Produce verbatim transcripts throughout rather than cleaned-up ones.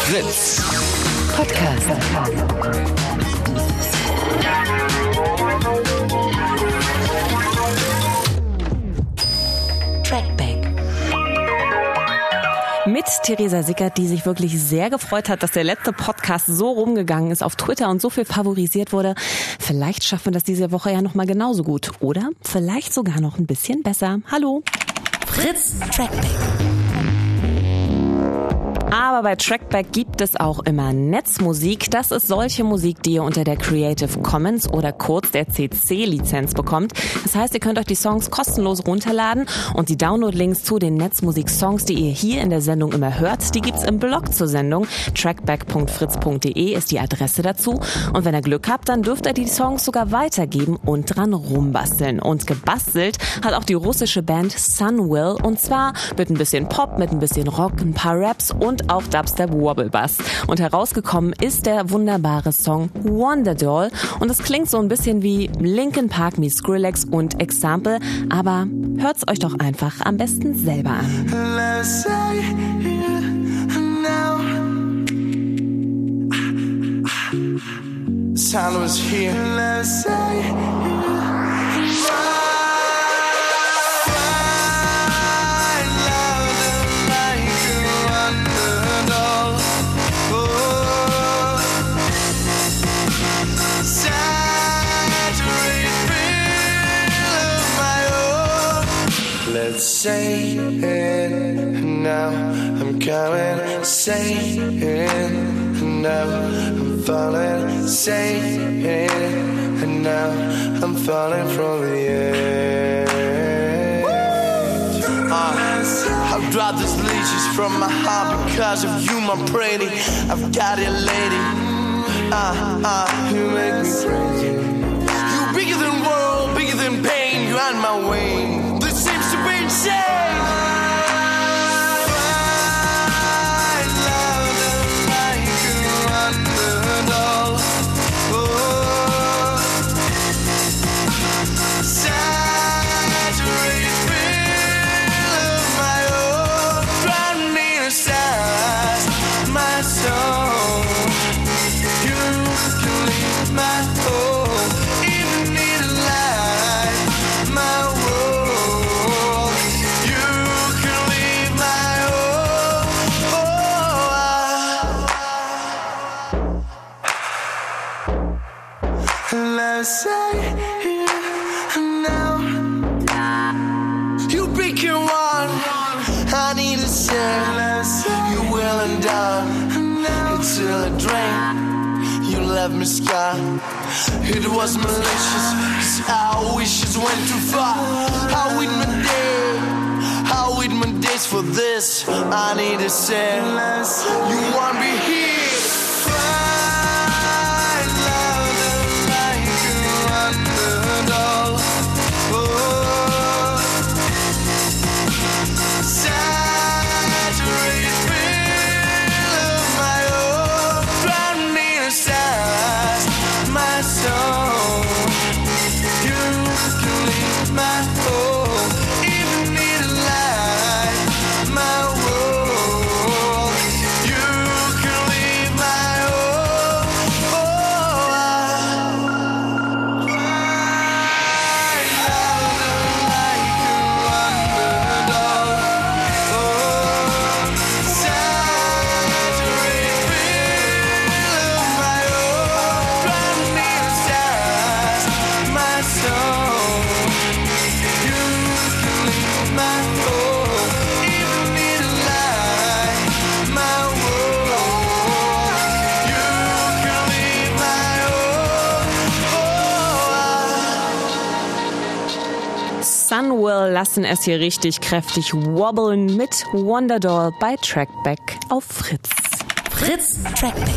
Fritz Podcast. Trackback. Mit Theresa Sickert, die sich wirklich sehr gefreut hat, dass der letzte Podcast so rumgegangen ist auf Twitter und so viel favorisiert wurde. Vielleicht schaffen wir das diese Woche ja noch mal genauso gut. Oder vielleicht sogar noch ein bisschen besser. Hallo. Fritz Trackback. Aber bei Trackback gibt es auch immer Netzmusik. Das ist solche Musik, die ihr unter der Creative Commons oder kurz der C C-Lizenz bekommt. Das heißt, ihr könnt euch die Songs kostenlos runterladen und die Download-Links zu den Netzmusik-Songs, die ihr hier in der Sendung immer hört, die gibt's im Blog zur Sendung. trackback punkt fritz punkt de ist die Adresse dazu. Und wenn ihr Glück habt, dann dürft ihr die Songs sogar weitergeben und dran rumbasteln. Und gebastelt hat auch die russische Band Sunwell. Und zwar mit ein bisschen Pop, mit ein bisschen Rock, ein paar Raps und auch Dubstep Wobble Bass. Und herausgekommen ist der wunderbare Song Wonderdoll. Und es klingt so ein bisschen wie Linkin Park meets Skrillex und Example. Aber hört's euch doch einfach am besten selber an. Let's say it now, I'm coming, say it now, I'm falling, say it now, I'm falling from the edge. uh, I've dropped these leashes from my heart because of you, my pretty. I've got it, lady. Uh, uh, you make me crazy. You bigger than world, bigger than pain, you on my way. Seems to be insane. I love them like a wonderdoll. Oh, saturated feel of my own, drowning me inside my soul. You can leave my home, even need a light, my world. Let's say it now. You pick your one, I need a say. You will and done until I drain. You left me scarred. It was malicious, cause our wishes went too far. I wait my day, I wait my days for this. I need a say. You won't be here. Sunwell lassen es hier richtig kräftig wobbeln mit Wonderdoll bei Trackback auf Fritz. Fritz Trackback.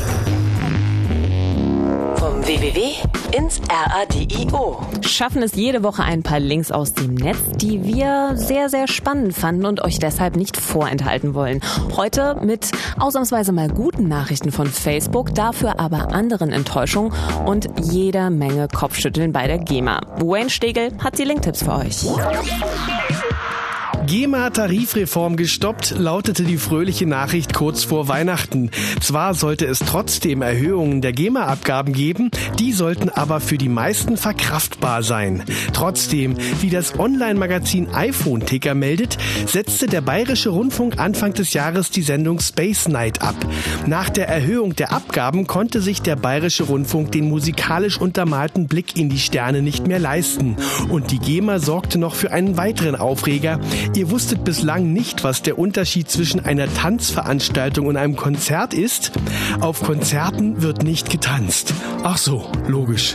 Vom w w w ins Radio. Schaffen es jede Woche ein paar Links aus dem Netz, die wir sehr, sehr spannend fanden und euch deshalb nicht vorenthalten wollen. Heute mit ausnahmsweise mal guten Nachrichten von Facebook, dafür aber anderen Enttäuschungen und jeder Menge Kopfschütteln bei der GEMA. Wayne Stegel hat die Linktipps für euch. GEMA-Tarifreform gestoppt, lautete die fröhliche Nachricht kurz vor Weihnachten. Zwar sollte es trotzdem Erhöhungen der GEMA-Abgaben geben, die sollten aber für die meisten verkraftbar sein. Trotzdem, wie das Online-Magazin iPhone-Ticker meldet, setzte der Bayerische Rundfunk Anfang des Jahres die Sendung Space Night ab. Nach der Erhöhung der Abgaben konnte sich der Bayerische Rundfunk den musikalisch untermalten Blick in die Sterne nicht mehr leisten. Und die GEMA sorgte noch für einen weiteren Aufreger. Ihr wusstet bislang nicht, was der Unterschied zwischen einer Tanzveranstaltung und einem Konzert ist? Auf Konzerten wird nicht getanzt. Ach so, logisch.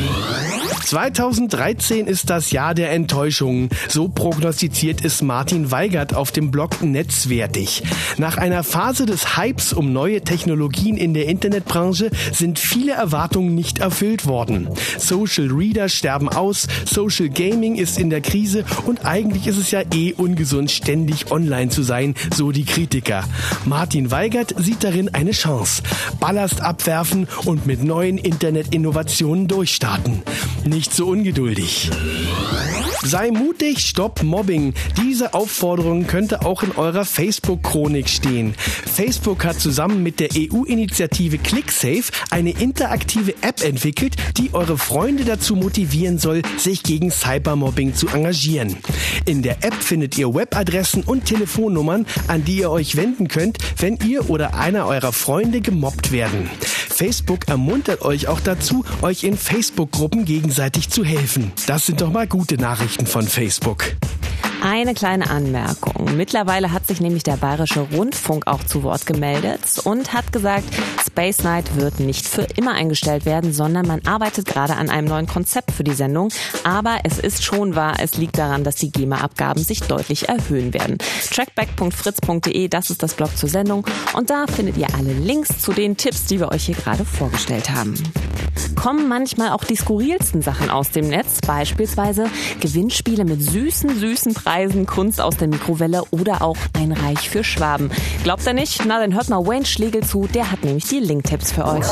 zweitausenddreizehn ist das Jahr der Enttäuschungen. So prognostiziert es Martin Weigert auf dem Blog Netzwertig. Nach einer Phase des Hypes um neue Technologien in der Internetbranche sind viele Erwartungen nicht erfüllt worden. Social Reader sterben aus, Social Gaming ist in der Krise und eigentlich ist es ja eh ungesund, ständig online zu sein, so die Kritiker. Martin Weigert sieht darin eine Chance. Ballast abwerfen und mit neuen Internetinnovationen durchstarten. Nicht so ungeduldig. Sei mutig, stopp Mobbing. Diese Aufforderung könnte auch in eurer Facebook-Chronik stehen. Facebook hat zusammen mit der E U-Initiative ClickSafe eine interaktive App entwickelt, die eure Freunde dazu motivieren soll, sich gegen Cybermobbing zu engagieren. In der App findet ihr Webadressen und Telefonnummern, an die ihr euch wenden könnt, wenn ihr oder einer eurer Freunde gemobbt werden. Facebook ermuntert euch auch dazu, euch in Facebook-Gruppen gegenseitig zu helfen. Das sind doch mal gute Nachrichten von Facebook. Eine kleine Anmerkung. Mittlerweile hat sich nämlich der Bayerische Rundfunk auch zu Wort gemeldet und hat gesagt, Space Night wird nicht für immer eingestellt werden, sondern man arbeitet gerade an einem neuen Konzept für die Sendung. Aber es ist schon wahr, es liegt daran, dass die GEMA-Abgaben sich deutlich erhöhen werden. trackback punkt fritz punkt de, das ist das Blog zur Sendung. Und da findet ihr alle Links zu den Tipps, die wir euch hier gerade vorgestellt haben. Kommen manchmal auch die skurrilsten Sachen aus dem Netz, beispielsweise Gewinnspiele mit süßen, süßen Preisen, Kunst aus der Mikrowelle oder auch ein Reich für Schwaben. Glaubt ihr nicht? Na, dann hört mal Wayne Schlegel zu, der hat nämlich die Link-Tipps für euch.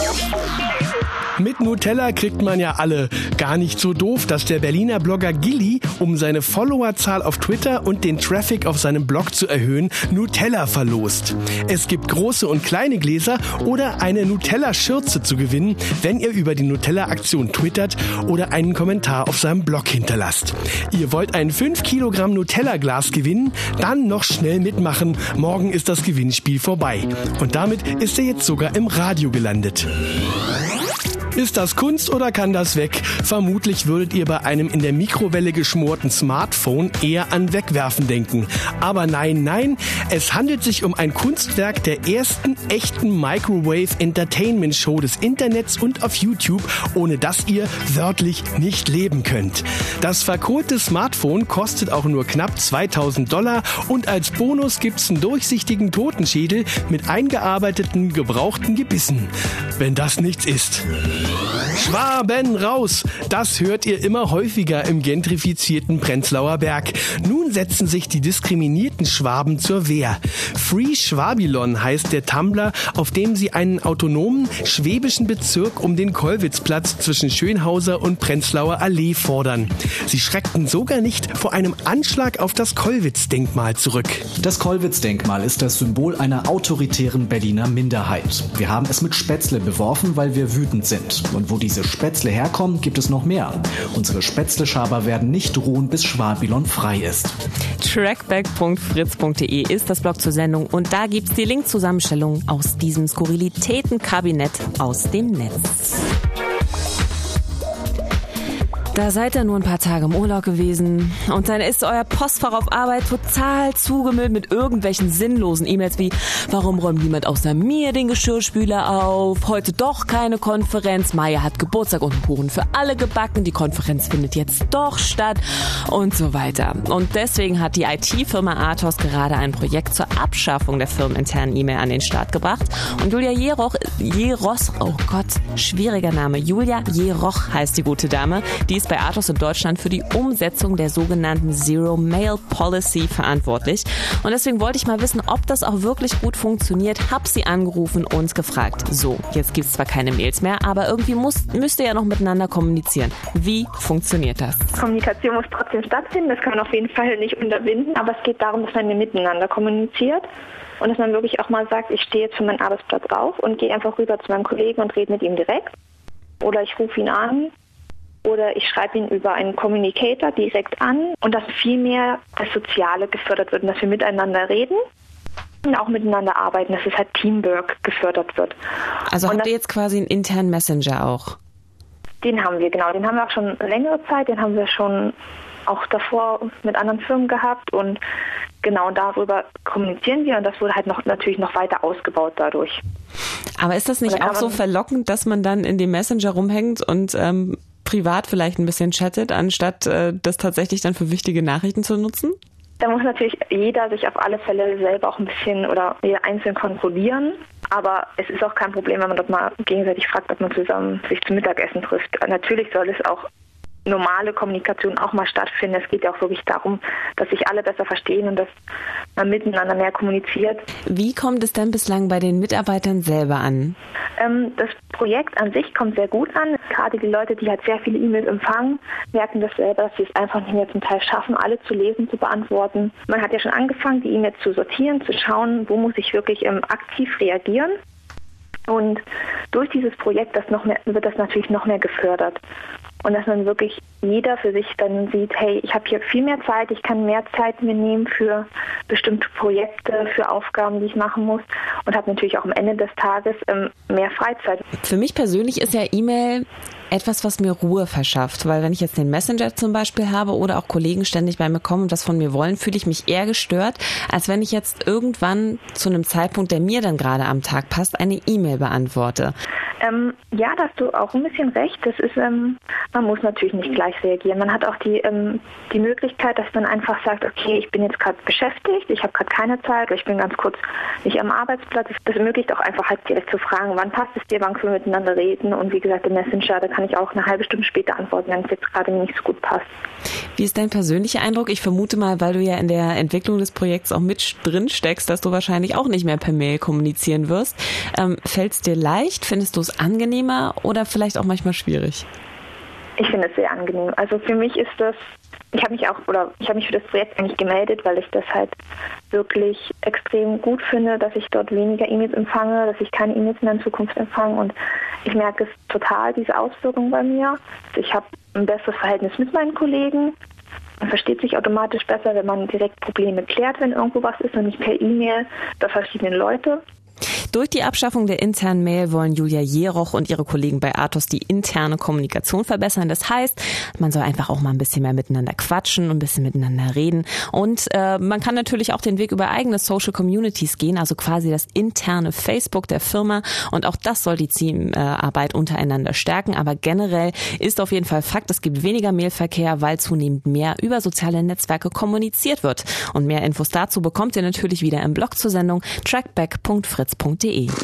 Mit Nutella kriegt man ja alle. Gar nicht so doof, dass der Berliner Blogger Gilly, um seine Followerzahl auf Twitter und den Traffic auf seinem Blog zu erhöhen, Nutella verlost. Es gibt große und kleine Gläser oder eine Nutella-Schürze zu gewinnen, wenn ihr über die Nutella-Aktion twittert oder einen Kommentar auf seinem Blog hinterlasst. Ihr wollt ein fünf Kilogramm Nutella-Glas gewinnen? Dann noch schnell mitmachen. Morgen ist das Gewinnspiel vorbei. Und damit ist er jetzt sogar im Radio gelandet. Ist das Kunst oder kann das weg? Vermutlich würdet ihr bei einem in der Mikrowelle geschmorten Smartphone eher an Wegwerfen denken. Aber nein, nein, es handelt sich um ein Kunstwerk der ersten echten Microwave-Entertainment-Show des Internets und auf YouTube, ohne das ihr wörtlich nicht leben könnt. Das verkohlte Smartphone kostet auch nur knapp zweitausend Dollar und als Bonus gibt's einen durchsichtigen Totenschädel mit eingearbeiteten, gebrauchten Gebissen. Wenn das nichts ist. Schwaben raus! Das hört ihr immer häufiger im gentrifizierten Prenzlauer Berg. Nun setzen sich die diskriminierten Schwaben zur Wehr. Free Schwabilon heißt der Tumblr, auf dem sie einen autonomen schwäbischen Bezirk um den Kollwitzplatz zwischen Schönhauser und Prenzlauer Allee fordern. Sie schreckten sogar nicht vor einem Anschlag auf das Kollwitz-Denkmal zurück. Das Kollwitz-Denkmal ist das Symbol einer autoritären Berliner Minderheit. Wir haben es mit Spätzle beworfen, weil wir wütend sind. Und wo diese Spätzle herkommen, gibt es noch mehr. Unsere Spätzle-Schaber werden nicht ruhen, bis Schwabilon frei ist. trackback punkt fritz punkt de ist das Blog zur Sendung und da gibt's die Link-Zusammenstellung aus diesem Skurrilitätenkabinett aus dem Netz. Da seid ihr nur ein paar Tage im Urlaub gewesen und dann ist euer Postfach auf Arbeit total zugemüllt mit irgendwelchen sinnlosen E-Mails wie: Warum räumt niemand außer mir den Geschirrspüler auf? Heute doch keine Konferenz. Maya hat Geburtstag und einen Kuchen für alle gebacken. Die Konferenz findet jetzt doch statt und so weiter. Und deswegen hat die I T-Firma Athos gerade ein Projekt zur Abschaffung der firmeninternen E-Mail an den Start gebracht. Und Julia Jeroch, Jeros, oh Gott, schwieriger Name. Julia Jeroch heißt die gute Dame. Die ist ist bei Atos in Deutschland für die Umsetzung der sogenannten Zero Mail Policy verantwortlich. Und deswegen wollte ich mal wissen, ob das auch wirklich gut funktioniert. Hab sie angerufen und gefragt. So, jetzt gibt's zwar keine Mails mehr, aber irgendwie muss, müsst ihr ja noch miteinander kommunizieren. Wie funktioniert das? Kommunikation muss trotzdem stattfinden. Das kann man auf jeden Fall nicht unterbinden. Aber es geht darum, dass man miteinander kommuniziert. Und dass man wirklich auch mal sagt, ich stehe jetzt für meinen Arbeitsplatz auf und gehe einfach rüber zu meinem Kollegen und rede mit ihm direkt. Oder ich rufe ihn an. Oder ich schreibe ihn über einen Communicator direkt an. Und dass viel mehr das Soziale gefördert wird und dass wir miteinander reden und auch miteinander arbeiten, dass es halt Teamwork gefördert wird. Also und habt ihr jetzt quasi einen internen Messenger auch? Den haben wir, genau. Den haben wir auch schon längere Zeit. Den haben wir schon auch davor mit anderen Firmen gehabt. Und genau darüber kommunizieren wir. Und das wurde halt noch natürlich noch weiter ausgebaut dadurch. Aber ist das nicht auch so verlockend, dass man dann in dem Messenger rumhängt und ähm, privat vielleicht ein bisschen chattet, anstatt äh, das tatsächlich dann für wichtige Nachrichten zu nutzen? Da muss natürlich jeder sich auf alle Fälle selber auch ein bisschen oder jeder einzeln kontrollieren. Aber es ist auch kein Problem, wenn man dort mal gegenseitig fragt, ob man zusammen sich zum Mittagessen trifft. Natürlich soll es auch normale Kommunikation auch mal stattfinden. Es geht ja auch wirklich darum, dass sich alle besser verstehen und dass man miteinander mehr kommuniziert. Wie kommt es denn bislang bei den Mitarbeitern selber an? Ähm, das Projekt an sich kommt sehr gut an. Gerade die Leute, die halt sehr viele E-Mails empfangen, merken das selber, dass sie es einfach nicht mehr zum Teil schaffen, alle zu lesen, zu beantworten. Man hat ja schon angefangen, die E-Mails zu sortieren, zu schauen, wo muss ich wirklich ähm, aktiv reagieren. Und durch dieses Projekt das noch mehr, wird das natürlich noch mehr gefördert. Und dass man wirklich jeder für sich dann sieht, hey, ich habe hier viel mehr Zeit, ich kann mehr Zeit mir nehmen für bestimmte Projekte, für Aufgaben, die ich machen muss und habe natürlich auch am Ende des Tages ähm, mehr Freizeit. Für mich persönlich ist ja E-Mail etwas, was mir Ruhe verschafft, weil wenn ich jetzt den Messenger zum Beispiel habe oder auch Kollegen ständig bei mir kommen und das von mir wollen, fühle ich mich eher gestört, als wenn ich jetzt irgendwann zu einem Zeitpunkt, der mir dann gerade am Tag passt, eine E-Mail beantworte. Ähm, ja, da hast du auch ein bisschen recht. Das ist, ähm, man muss natürlich nicht gleich reagieren. Man hat auch die ähm, die Möglichkeit, dass man einfach sagt, okay, ich bin jetzt gerade beschäftigt, ich habe gerade keine Zeit, oder ich bin ganz kurz nicht am Arbeitsplatz. Das ermöglicht auch einfach halt direkt zu fragen, wann passt es dir, wann können wir miteinander reden. Und wie gesagt, im Messenger, da kann ich auch eine halbe Stunde später antworten, wenn es jetzt gerade nicht so gut passt. Wie ist dein persönlicher Eindruck? Ich vermute mal, weil du ja in der Entwicklung des Projekts auch mit drin steckst, dass du wahrscheinlich auch nicht mehr per Mail kommunizieren wirst. Ähm, fällt es dir leicht? Findest du es angenehmer oder vielleicht auch manchmal schwierig? Ich finde es sehr angenehm. Also für mich ist das, ich habe mich auch, oder ich habe mich für das Projekt eigentlich gemeldet, weil ich das halt wirklich extrem gut finde, dass ich dort weniger E-Mails empfange, dass ich keine E-Mails mehr in Zukunft empfange und ich merke es total, diese Auswirkungen bei mir. Ich habe ein besseres Verhältnis mit meinen Kollegen. Man versteht sich automatisch besser, wenn man direkt Probleme klärt, wenn irgendwo was ist und nicht per E-Mail bei verschiedenen Leuten. Durch die Abschaffung der internen Mail wollen Julia Jeroch und ihre Kollegen bei Atos die interne Kommunikation verbessern. Das heißt, man soll einfach auch mal ein bisschen mehr miteinander quatschen und ein bisschen miteinander reden. Und äh, man kann natürlich auch den Weg über eigene Social Communities gehen, also quasi das interne Facebook der Firma. Und auch das soll die Teamarbeit untereinander stärken. Aber generell ist auf jeden Fall Fakt, es gibt weniger Mailverkehr, weil zunehmend mehr über soziale Netzwerke kommuniziert wird. Und mehr Infos dazu bekommt ihr natürlich wieder im Blog zur Sendung trackback punkt fritz punkt de. Yeah,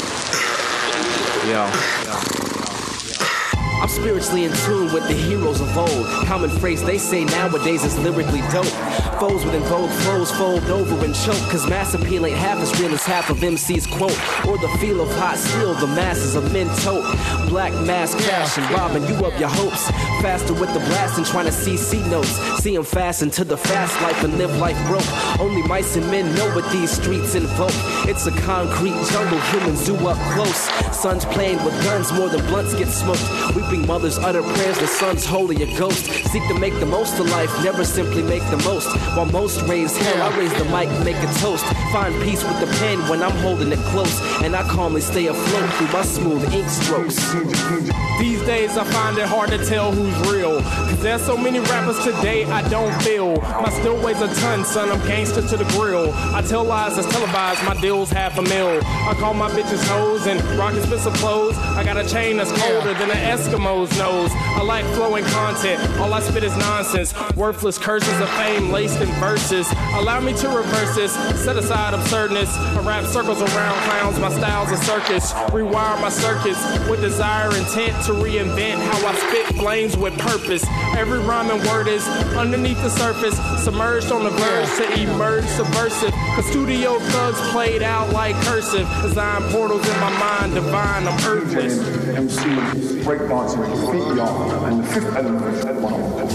yeah, yeah. I'm spiritually in tune with the heroes of old. Common phrase they say nowadays is lyrically dope. Foes would invoke flows, fold over and choke. Cause mass appeal ain't half as real as half of M C's quote. Or the feel of hot steel, the masses of men tote. Black mass crashing, robbing you of your hopes. Faster with the blasting, trying to see C notes. See them fasten to the fast life and live life broke. Only mice and men know what these streets invoke. It's a concrete jungle, humans zoo up close. Sons playing with guns more than blunts get smoked. Weeping mothers utter prayers, the son's holy a ghost. Seek to make the most of life, never simply make the most. While most raise hell, I raise the mic and make a toast. Find peace with the pen when I'm holding it close. And I calmly stay afloat through my smooth ink strokes. These days I find it hard to tell who's real. Cause there's so many rappers today I don't feel. My still weighs a ton, son, I'm gangster to the grill. I tell lies that's televised, my deal's half a mil. I call my bitches hoes and rock expensive clothes. I got a chain that's colder than an Eskimo's nose. I like flowing content, all I spit is nonsense. Worthless curses of fame laced in verses. Allow me to reverse this, set aside absurdness. I wrap circles around clowns, my style's a circus. Rewire my circuits with desire, intent to reinvent how I spit flames with purpose. Every rhyme and word is underneath the surface, submerged on the verge to emerge subversive. Cause studio thugs played out like cursive. Design portals in my mind, divine, I'm earthless. M C breakdancing feet young, and the fifth element is that one.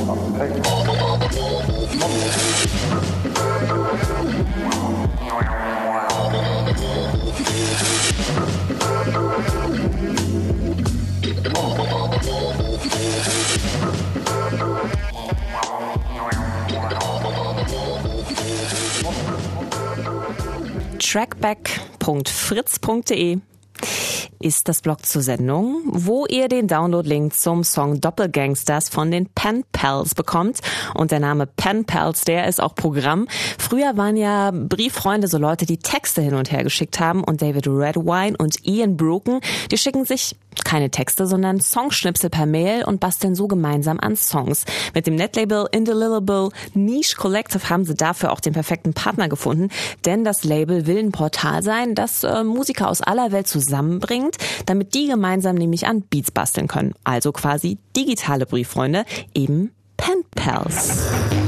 trackback punkt fritz punkt de ist das Blog zur Sendung, wo ihr den Download-Link zum Song Doppelgangsters von den Pen Pals bekommt. Und der Name Pen Pals, der ist auch Programm. Früher waren ja Brieffreunde so Leute, die Texte hin und her geschickt haben. Und David Redwine und Ian Broken, die schicken sich keine Texte, sondern Songschnipsel per Mail und basteln so gemeinsam an Songs. Mit dem Netlabel Indelible Niche Collective haben sie dafür auch den perfekten Partner gefunden, denn das Label will ein Portal sein, das äh, Musiker aus aller Welt zusammenbringt, damit die gemeinsam nämlich an Beats basteln können. Also quasi digitale Brieffreunde, eben Pen Pals.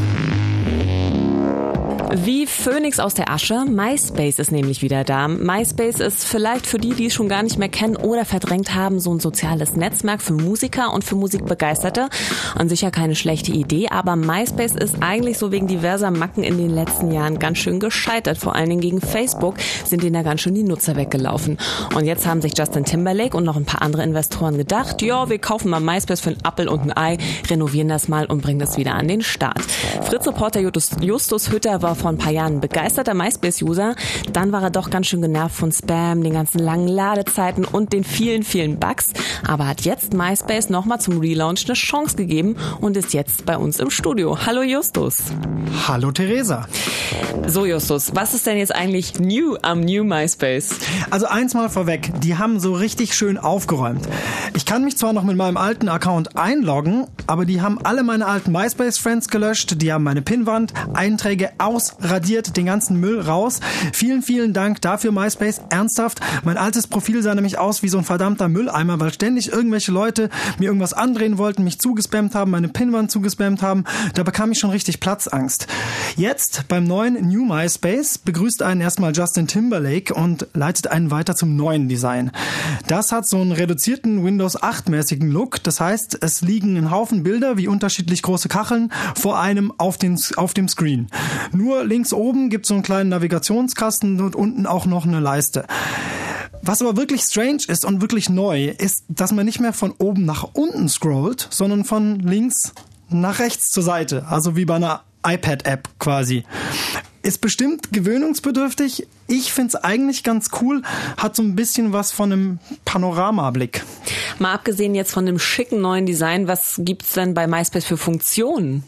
Wie Phönix aus der Asche, MySpace ist nämlich wieder da. MySpace ist vielleicht für die, die es schon gar nicht mehr kennen oder verdrängt haben, so ein soziales Netzwerk für Musiker und für Musikbegeisterte. Und sicher keine schlechte Idee, aber MySpace ist eigentlich so wegen diverser Macken in den letzten Jahren ganz schön gescheitert. Vor allen Dingen gegen Facebook sind denen da ganz schön die Nutzer weggelaufen. Und jetzt haben sich Justin Timberlake und noch ein paar andere Investoren gedacht, ja, wir kaufen mal MySpace für einen Appel und ein Ei, renovieren das mal und bringen das wieder an den Start. Fritz-Reporter Justus Hütter war vor ein paar Jahren begeisterter MySpace-User. Dann war er doch ganz schön genervt von Spam, den ganzen langen Ladezeiten und den vielen, vielen Bugs. Aber hat jetzt MySpace nochmal zum Relaunch eine Chance gegeben und ist jetzt bei uns im Studio. Hallo Justus. Hallo Theresa. So Justus, was ist denn jetzt eigentlich new am New MySpace? Also eins mal vorweg, die haben so richtig schön aufgeräumt. Ich kann mich zwar noch mit meinem alten Account einloggen, aber die haben alle meine alten MySpace-Friends gelöscht, die haben meine Pinwand, Einträge ausradiert, den ganzen Müll raus. Vielen, vielen Dank dafür, MySpace. Ernsthaft, mein altes Profil sah nämlich aus wie so ein verdammter Mülleimer, weil ständig irgendwelche Leute mir irgendwas andrehen wollten, mich zugespammt haben, meine Pinwand zugespammt haben. Da bekam ich schon richtig Platzangst. Jetzt, beim neuen New MySpace, begrüßt einen erstmal Justin Timberlake und leitet einen weiter zum neuen Design. Das hat so einen reduzierten Windows acht mäßigen Look. Das heißt, es liegen ein Haufen Bilder wie unterschiedlich große Kacheln vor einem auf, den, auf dem Screen. Nur links oben gibt es so einen kleinen Navigationskasten und unten auch noch eine Leiste. Was aber wirklich strange ist und wirklich neu, ist, dass man nicht mehr von oben nach unten scrollt, sondern von links nach rechts zur Seite. Also wie bei einer iPad-App quasi. Ist bestimmt gewöhnungsbedürftig. Ich find's eigentlich ganz cool. Hat so ein bisschen was von einem Panoramablick. Mal abgesehen jetzt von dem schicken neuen Design, was gibt's denn bei MySpace für Funktionen?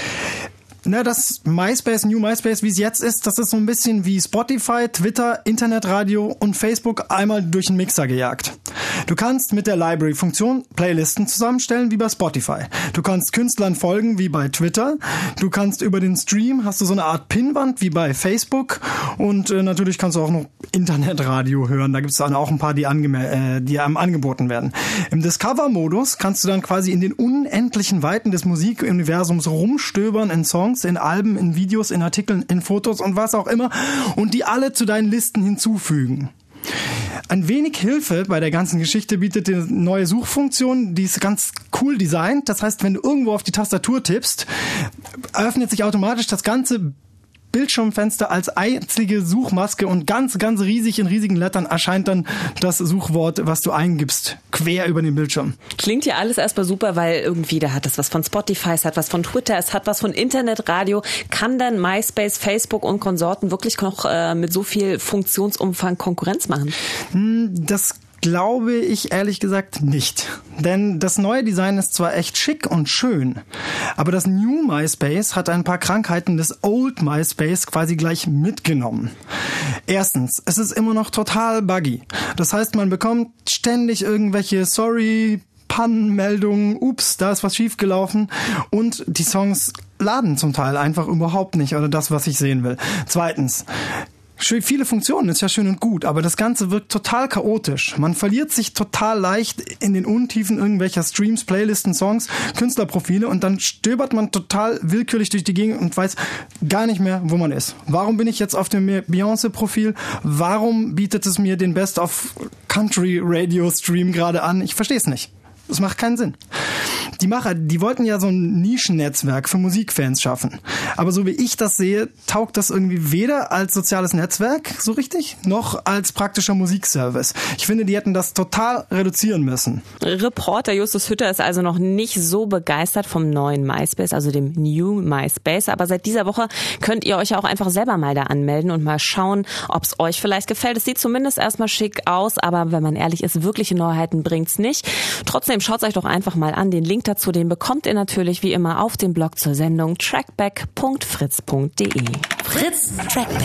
Na, das MySpace, New MySpace, wie es jetzt ist, das ist so ein bisschen wie Spotify, Twitter, Internetradio und Facebook einmal durch den Mixer gejagt. Du kannst mit der Library-Funktion Playlisten zusammenstellen wie bei Spotify. Du kannst Künstlern folgen wie bei Twitter. Du kannst über den Stream, hast du so eine Art Pinnwand wie bei Facebook. Und äh, natürlich kannst du auch noch Internetradio hören. Da gibt es dann auch ein paar, die, angeme- äh, die einem angeboten werden. Im Discover-Modus kannst du dann quasi in den unendlichen Weiten des Musikuniversums rumstöbern in Songs, in Alben, in Videos, in Artikeln, in Fotos und was auch immer und die alle zu deinen Listen hinzufügen. Ein wenig Hilfe bei der ganzen Geschichte bietet die neue Suchfunktion, die ist ganz cool designt. Das heißt, wenn du irgendwo auf die Tastatur tippst, öffnet sich automatisch das ganze Bildschirmfenster als einzige Suchmaske und ganz, ganz riesig in riesigen Lettern erscheint dann das Suchwort, was du eingibst, quer über den Bildschirm. Klingt ja alles erstmal super, weil irgendwie da hat es was von Spotify, es hat was von Twitter, es hat was von Internetradio. Kann denn MySpace, Facebook und Konsorten wirklich noch äh, mit so viel Funktionsumfang Konkurrenz machen? Das glaube ich ehrlich gesagt nicht. Denn das neue Design ist zwar echt schick und schön, aber das New MySpace hat ein paar Krankheiten des Old MySpace quasi gleich mitgenommen. Erstens, es ist immer noch total buggy. Das heißt, man bekommt ständig irgendwelche Sorry Pannenmeldungen, ups, da ist was schiefgelaufen und die Songs laden zum Teil einfach überhaupt nicht oder das, was ich sehen will. Zweitens, viele Funktionen ist ja schön und gut, aber das Ganze wirkt total chaotisch. Man verliert sich total leicht in den Untiefen irgendwelcher Streams, Playlisten, Songs, Künstlerprofile und dann stöbert man total willkürlich durch die Gegend und weiß gar nicht mehr, wo man ist. Warum bin ich jetzt auf dem Beyoncé-Profil? Warum bietet es mir den Best of Country Radio Stream gerade an? Ich verstehe es nicht. Das macht keinen Sinn. Die Macher, die wollten ja so ein Nischennetzwerk für Musikfans schaffen. Aber so wie ich das sehe, taugt das irgendwie weder als soziales Netzwerk so richtig, noch als praktischer Musikservice. Ich finde, die hätten das total reduzieren müssen. Reporter Justus Hütter ist also noch nicht so begeistert vom neuen MySpace, also dem New MySpace. Aber seit dieser Woche könnt ihr euch auch einfach selber mal da anmelden und mal schauen, ob es euch vielleicht gefällt. Es sieht zumindest erstmal schick aus, aber wenn man ehrlich ist, wirkliche Neuheiten bringt's nicht. Trotzdem schaut euch doch einfach mal an. Den Link dazu, den bekommt ihr natürlich wie immer auf dem Blog zur Sendung trackback punkt fritz punkt de. Fritz Trackback.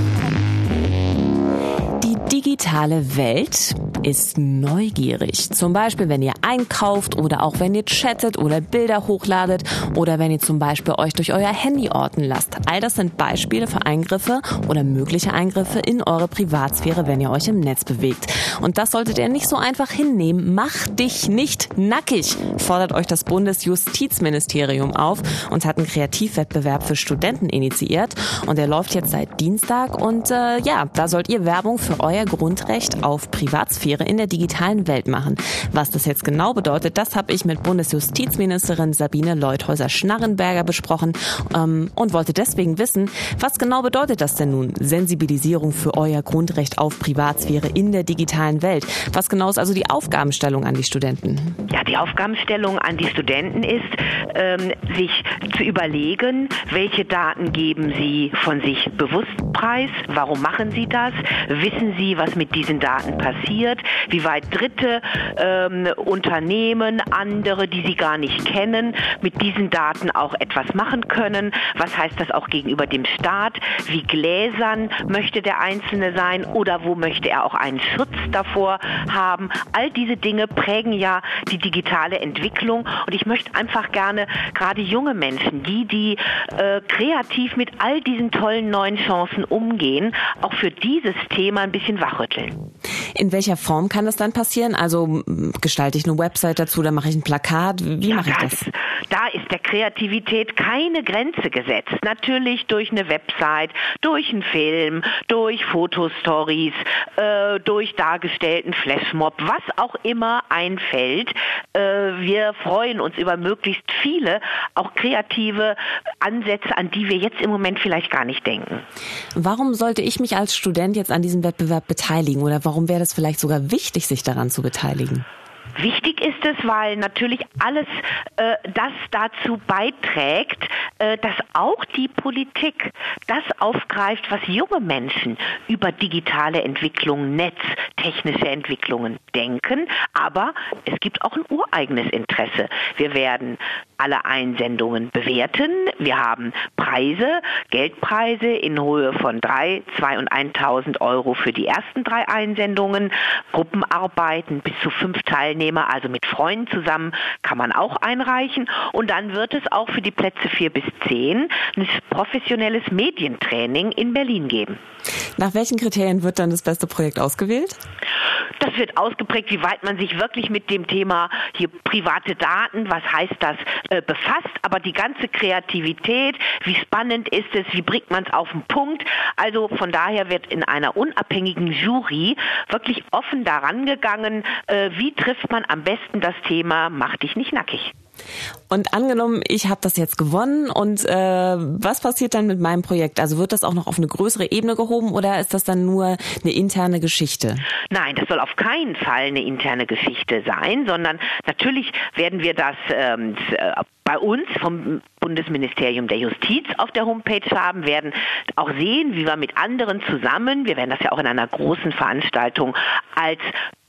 Die digitale Welt ist neugierig. Zum Beispiel, wenn ihr einkauft oder auch wenn ihr chattet oder Bilder hochladet oder wenn ihr zum Beispiel euch durch euer Handy orten lasst. All das sind Beispiele für Eingriffe oder mögliche Eingriffe in eure Privatsphäre, wenn ihr euch im Netz bewegt. Und das solltet ihr nicht so einfach hinnehmen. Mach dich nicht nackig, fordert euch das Bundesjustizministerium auf und hat einen Kreativwettbewerb für Studenten initiiert. Und der läuft jetzt seit Dienstag und äh, ja, da sollt ihr Werbung für euer Grundrecht auf Privatsphäre in der digitalen Welt machen. Was das jetzt genau bedeutet, das habe ich mit Bundesjustizministerin Sabine Leuthäuser-Schnarrenberger besprochen ähm, und wollte deswegen wissen, was genau bedeutet das denn nun? Sensibilisierung für euer Grundrecht auf Privatsphäre in der digitalen Welt. Was genau ist also die Aufgabenstellung an die Studenten? Ja, die Aufgabenstellung an die Studenten ist, ähm, sich zu überlegen, welche Daten geben sie von sich bewusst preis, warum machen sie das, wissen sie, was mit diesen Daten passiert, wie weit Dritte, ähm, Unternehmen, andere, die sie gar nicht kennen, mit diesen Daten auch etwas machen können. Was heißt das auch gegenüber dem Staat? Wie gläsern möchte der Einzelne sein oder wo möchte er auch einen Schutz davor haben? All diese Dinge prägen ja die digitale Entwicklung und ich möchte einfach gerne gerade junge Menschen, die, die äh, kreativ mit all diesen tollen neuen Chancen umgehen, auch für dieses Thema ein bisschen wachrütteln. In welcher Form kann das dann passieren? Also gestalte ich eine Website dazu, dann mache ich ein Plakat. Wie ja, mache ich das? das? Da ist der Kreativität keine Grenze gesetzt. Natürlich durch eine Website, durch einen Film, durch Fotostories, äh, durch dargestellten Flashmob, was auch immer einfällt. Äh, wir freuen uns über möglichst viele, auch kreative Ansätze, an die wir jetzt im Moment vielleicht gar nicht denken. Warum sollte ich mich als Student jetzt an diesem Wettbewerb beteiligen oder warum wäre das vielleicht sogar wichtig, sich daran zu beteiligen? Wichtig ist es, weil natürlich alles äh, das dazu beiträgt, äh, dass auch die Politik das aufgreift, was junge Menschen über digitale Entwicklungen, netztechnische Entwicklungen denken. Aber es gibt auch ein ureigenes Interesse. Wir werden alle Einsendungen bewerten. Wir haben Preise, Geldpreise in Höhe von drei, zwei und eintausend Euro für die ersten drei Einsendungen, Gruppenarbeiten bis zu fünf Teilnehmer, also mit Freunden zusammen, kann man auch einreichen. Und dann wird es auch für die Plätze vier bis zehn ein professionelles Medientraining in Berlin geben. Nach welchen Kriterien wird dann das beste Projekt ausgewählt? Das wird ausgeprägt, wie weit man sich wirklich mit dem Thema hier private Daten, was heißt das, äh, befasst. Aber die ganze Kreativität, wie spannend ist es, wie bringt man es auf den Punkt. Also von daher wird in einer unabhängigen Jury wirklich offen daran gegangen, äh, wie trifft man am besten das Thema, mach dich nicht nackig. Und angenommen, ich habe das jetzt gewonnen und äh, was passiert dann mit meinem Projekt? Also wird das auch noch auf eine größere Ebene gehoben oder ist das dann nur eine interne Geschichte? Nein, das soll auf keinen Fall eine interne Geschichte sein, sondern natürlich werden wir das ähm, bei uns vom Bundesministerium der Justiz auf der Homepage haben, werden auch sehen, wie wir mit anderen zusammen, wir werden das ja auch in einer großen Veranstaltung als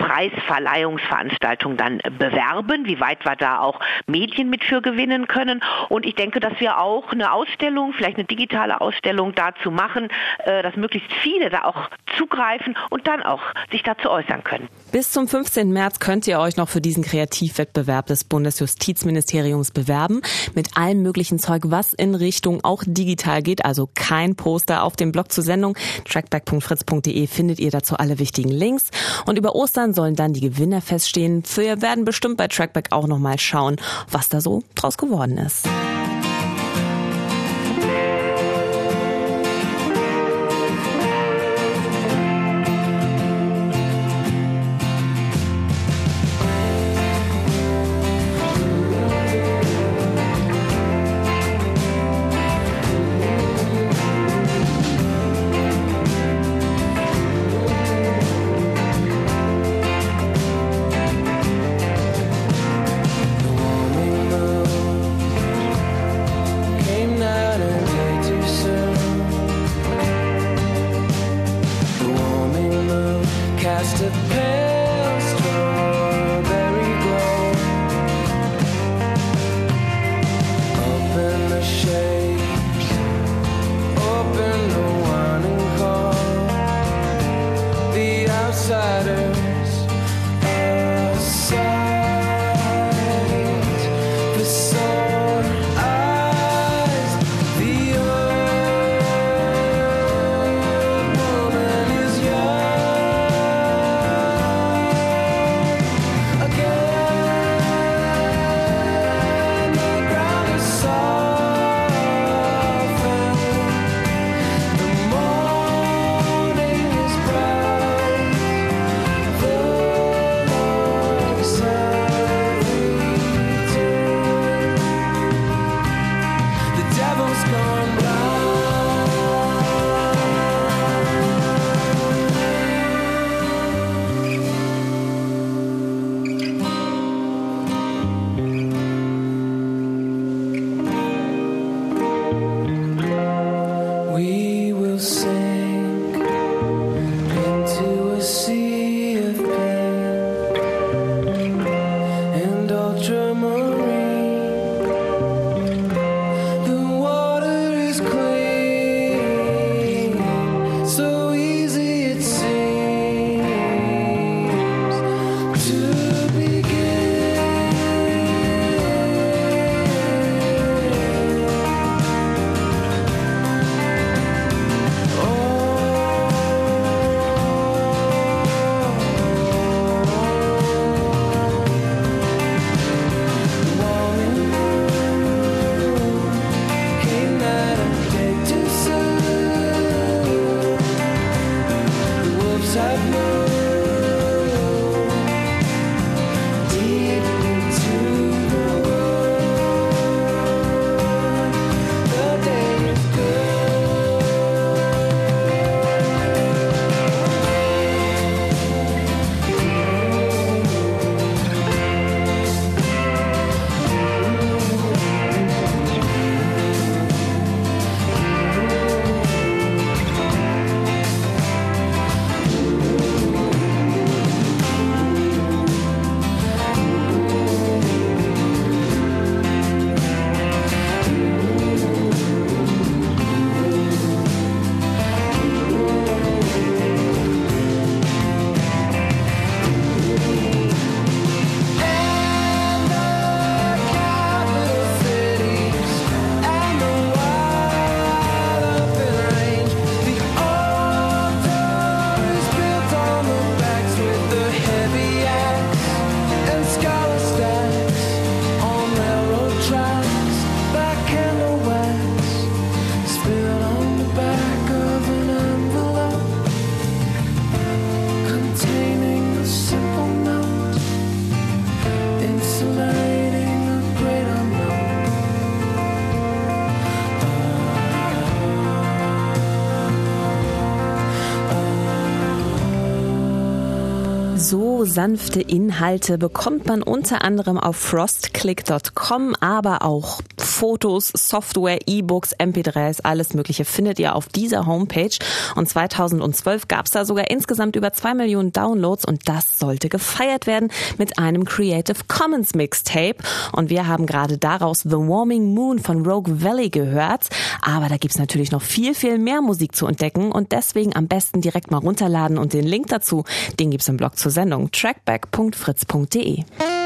Preisverleihungsveranstaltung dann bewerben, wie weit wir da auch Medien mit für gewinnen können. Und ich denke, dass wir auch eine Ausstellung, vielleicht eine digitale Ausstellung dazu machen, dass möglichst viele da auch zugreifen und dann auch sich dazu äußern können. Bis zum fünfzehnten März könnt ihr euch noch für diesen Kreativwettbewerb des Bundesjustizministeriums bewerben. Mit allem möglichen Zeug, was in Richtung auch digital geht. Also kein Poster. Auf dem Blog zur Sendung trackback punkt fritz punkt de findet ihr dazu alle wichtigen Links. Und über Ostern sollen dann die Gewinner feststehen. Wir werden bestimmt bei Trackback auch noch mal schauen, was da so draus geworden ist. So sanfte Inhalte bekommt man unter anderem auf frostclick Punkt com, aber auch Fotos, Software, E-Books, M P drei s, alles Mögliche findet ihr auf dieser Homepage. Und zweitausendzwölf gab es da sogar insgesamt über zwei Millionen Downloads und das sollte gefeiert werden mit einem Creative Commons Mixtape. Und wir haben gerade daraus The Warming Moon von Rogue Valley gehört. Aber da gibt's natürlich noch viel, viel mehr Musik zu entdecken und deswegen am besten direkt mal runterladen und den Link dazu, den gibt's im Blog zur Sendung trackback Punkt fritz Punkt de.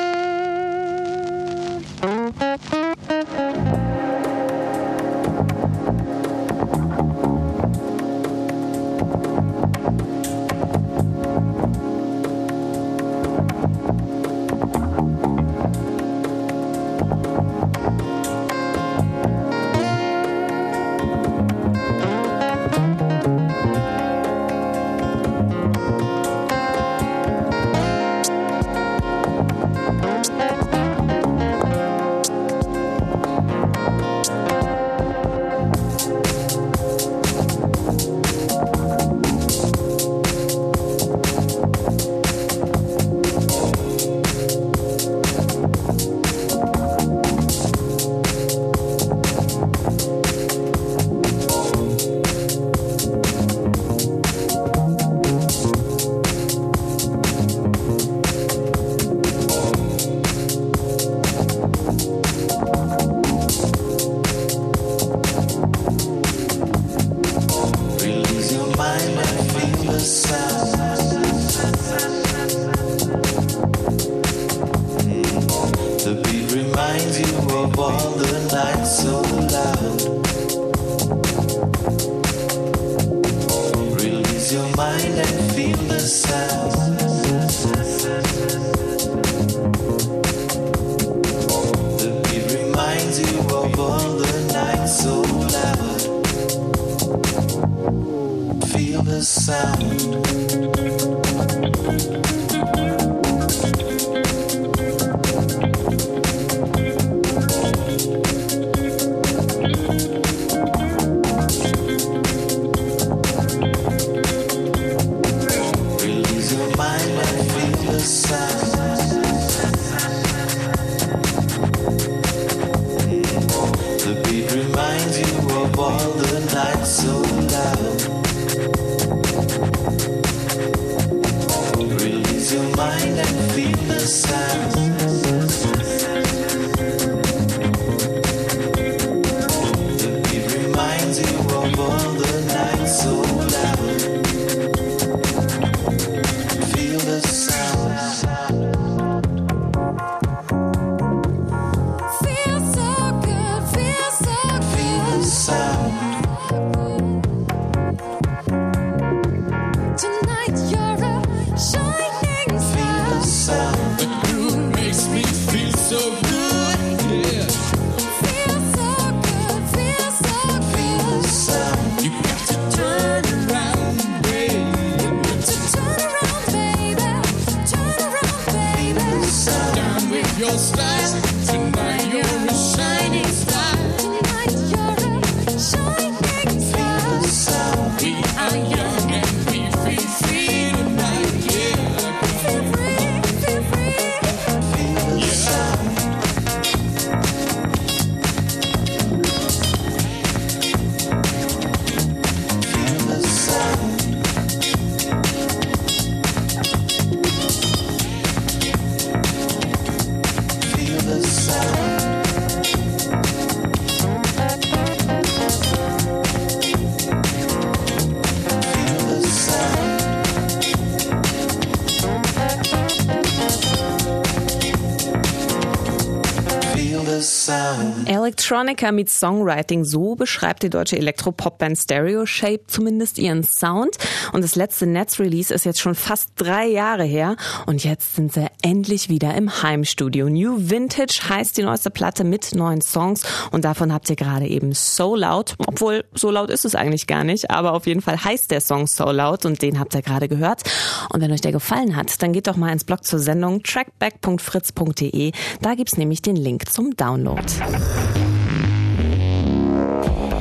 Electronica meets Songwriting, so beschreibt die deutsche Elektropop-Band Stereo Shape zumindest ihren Sound. Und das letzte Netzrelease ist jetzt schon fast drei Jahre her und jetzt sind sie endlich wieder im Heimstudio. New Vintage heißt die neueste Platte mit neuen Songs und davon habt ihr gerade eben So Loud, obwohl so laut ist es eigentlich gar nicht, aber auf jeden Fall heißt der Song So Loud und den habt ihr gerade gehört. Und wenn euch der gefallen hat, dann geht doch mal ins Blog zur Sendung trackback Punkt fritz Punkt de, da gibt's nämlich den Link zum Download.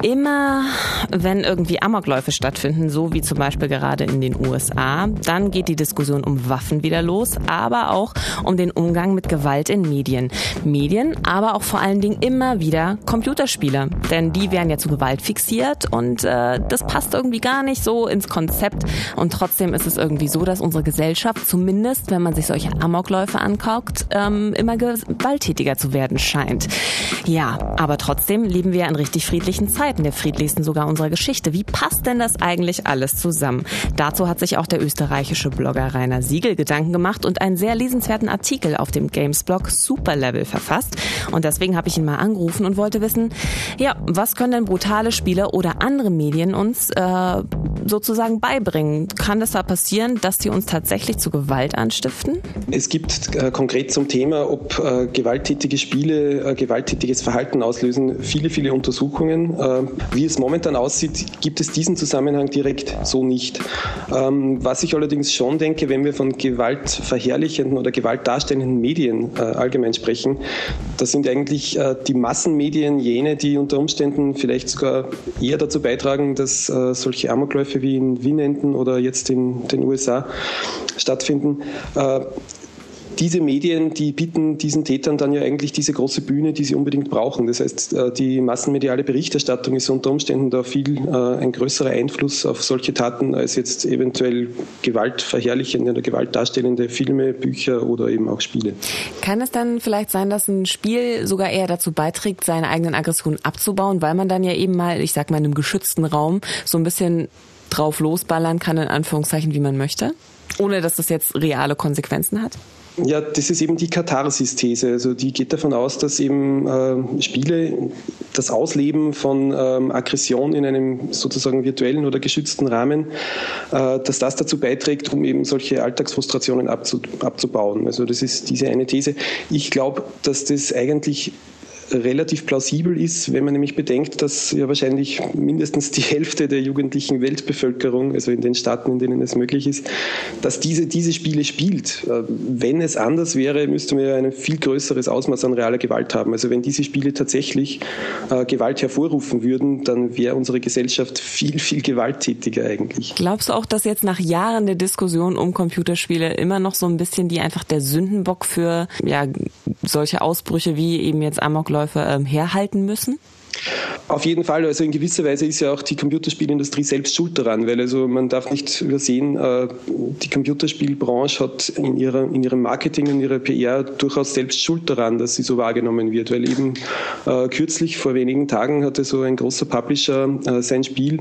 Immer wenn irgendwie Amokläufe stattfinden, so wie zum Beispiel gerade in den U S A, dann geht die Diskussion um Waffen wieder los, aber auch um den Umgang mit Gewalt in Medien. Medien, aber auch vor allen Dingen immer wieder Computerspiele, denn die werden ja zu Gewalt fixiert und äh, das passt irgendwie gar nicht so ins Konzept und trotzdem ist es irgendwie so, dass unsere Gesellschaft, zumindest wenn man sich solche Amokläufe anguckt, ähm, immer gewalttätiger zu werden scheint. Ja, aber trotzdem leben wir ja in richtig friedlichen Zeiten, der friedlichsten sogar unserer Geschichte. Wie passt denn das eigentlich alles zusammen? Dazu hat sich auch der österreichische Blogger Rainer Siegel Gedanken gemacht und einen sehr lesenswerten Artikel auf dem Games-Blog Superlevel verfasst. Und deswegen habe ich ihn mal angerufen und wollte wissen, ja, was können denn brutale Spiele oder andere Medien uns äh, sozusagen beibringen? Kann das da passieren, dass die uns tatsächlich zu Gewalt anstiften? Es gibt äh, konkret zum Thema, ob äh, gewalttätige Spiele äh, gewalttätiges Verhalten auslösen, viele, viele Untersuchungen. Äh, wie es momentan aussieht, gibt es diesen Zusammenhang direkt so nicht. Ähm, was ich allerdings schon denke, wenn wir von gewaltverherrlichenden oder gewaltdarstellenden Medien äh, allgemein sprechen, das sind eigentlich äh, die Massenmedien jene, die unter Umständen vielleicht sogar eher dazu beitragen, dass äh, solche Amokläufe wie in Wien enden oder jetzt in den U S A stattfinden. Äh, Diese Medien, die bieten diesen Tätern dann ja eigentlich diese große Bühne, die sie unbedingt brauchen. Das heißt, die massenmediale Berichterstattung ist unter Umständen da viel äh, ein größerer Einfluss auf solche Taten als jetzt eventuell gewaltverherrlichende oder gewaltdarstellende Filme, Bücher oder eben auch Spiele. Kann es dann vielleicht sein, dass ein Spiel sogar eher dazu beiträgt, seine eigenen Aggressionen abzubauen, weil man dann ja eben mal, ich sag mal, in einem geschützten Raum so ein bisschen drauf losballern kann, in Anführungszeichen, wie man möchte, ohne dass das jetzt reale Konsequenzen hat? Ja, das ist eben die Katharsis-These. Also die geht davon aus, dass eben äh, Spiele das Ausleben von ähm, Aggression in einem sozusagen virtuellen oder geschützten Rahmen, äh, dass das dazu beiträgt, um eben solche Alltagsfrustrationen abzu, abzubauen. Also das ist diese eine These. Ich glaube, dass das eigentlich relativ plausibel ist, wenn man nämlich bedenkt, dass ja wahrscheinlich mindestens die Hälfte der jugendlichen Weltbevölkerung, also in den Staaten, in denen es möglich ist, dass diese, diese Spiele spielt. Wenn es anders wäre, müssten wir ein viel größeres Ausmaß an realer Gewalt haben. Also wenn diese Spiele tatsächlich äh, Gewalt hervorrufen würden, dann wäre unsere Gesellschaft viel, viel gewalttätiger eigentlich. Glaubst du auch, dass jetzt nach Jahren der Diskussion um Computerspiele immer noch so ein bisschen die einfach der Sündenbock für ja, solche Ausbrüche wie eben jetzt Amokläufe ähm, herhalten müssen? Auf jeden Fall, also in gewisser Weise ist ja auch die Computerspielindustrie selbst schuld daran, weil also man darf nicht übersehen, äh, die Computerspielbranche hat in, ihrer, in ihrem Marketing, in ihrer P R durchaus selbst Schuld daran, dass sie so wahrgenommen wird, weil eben äh, kürzlich, vor wenigen Tagen, hatte so ein großer Publisher äh, sein Spiel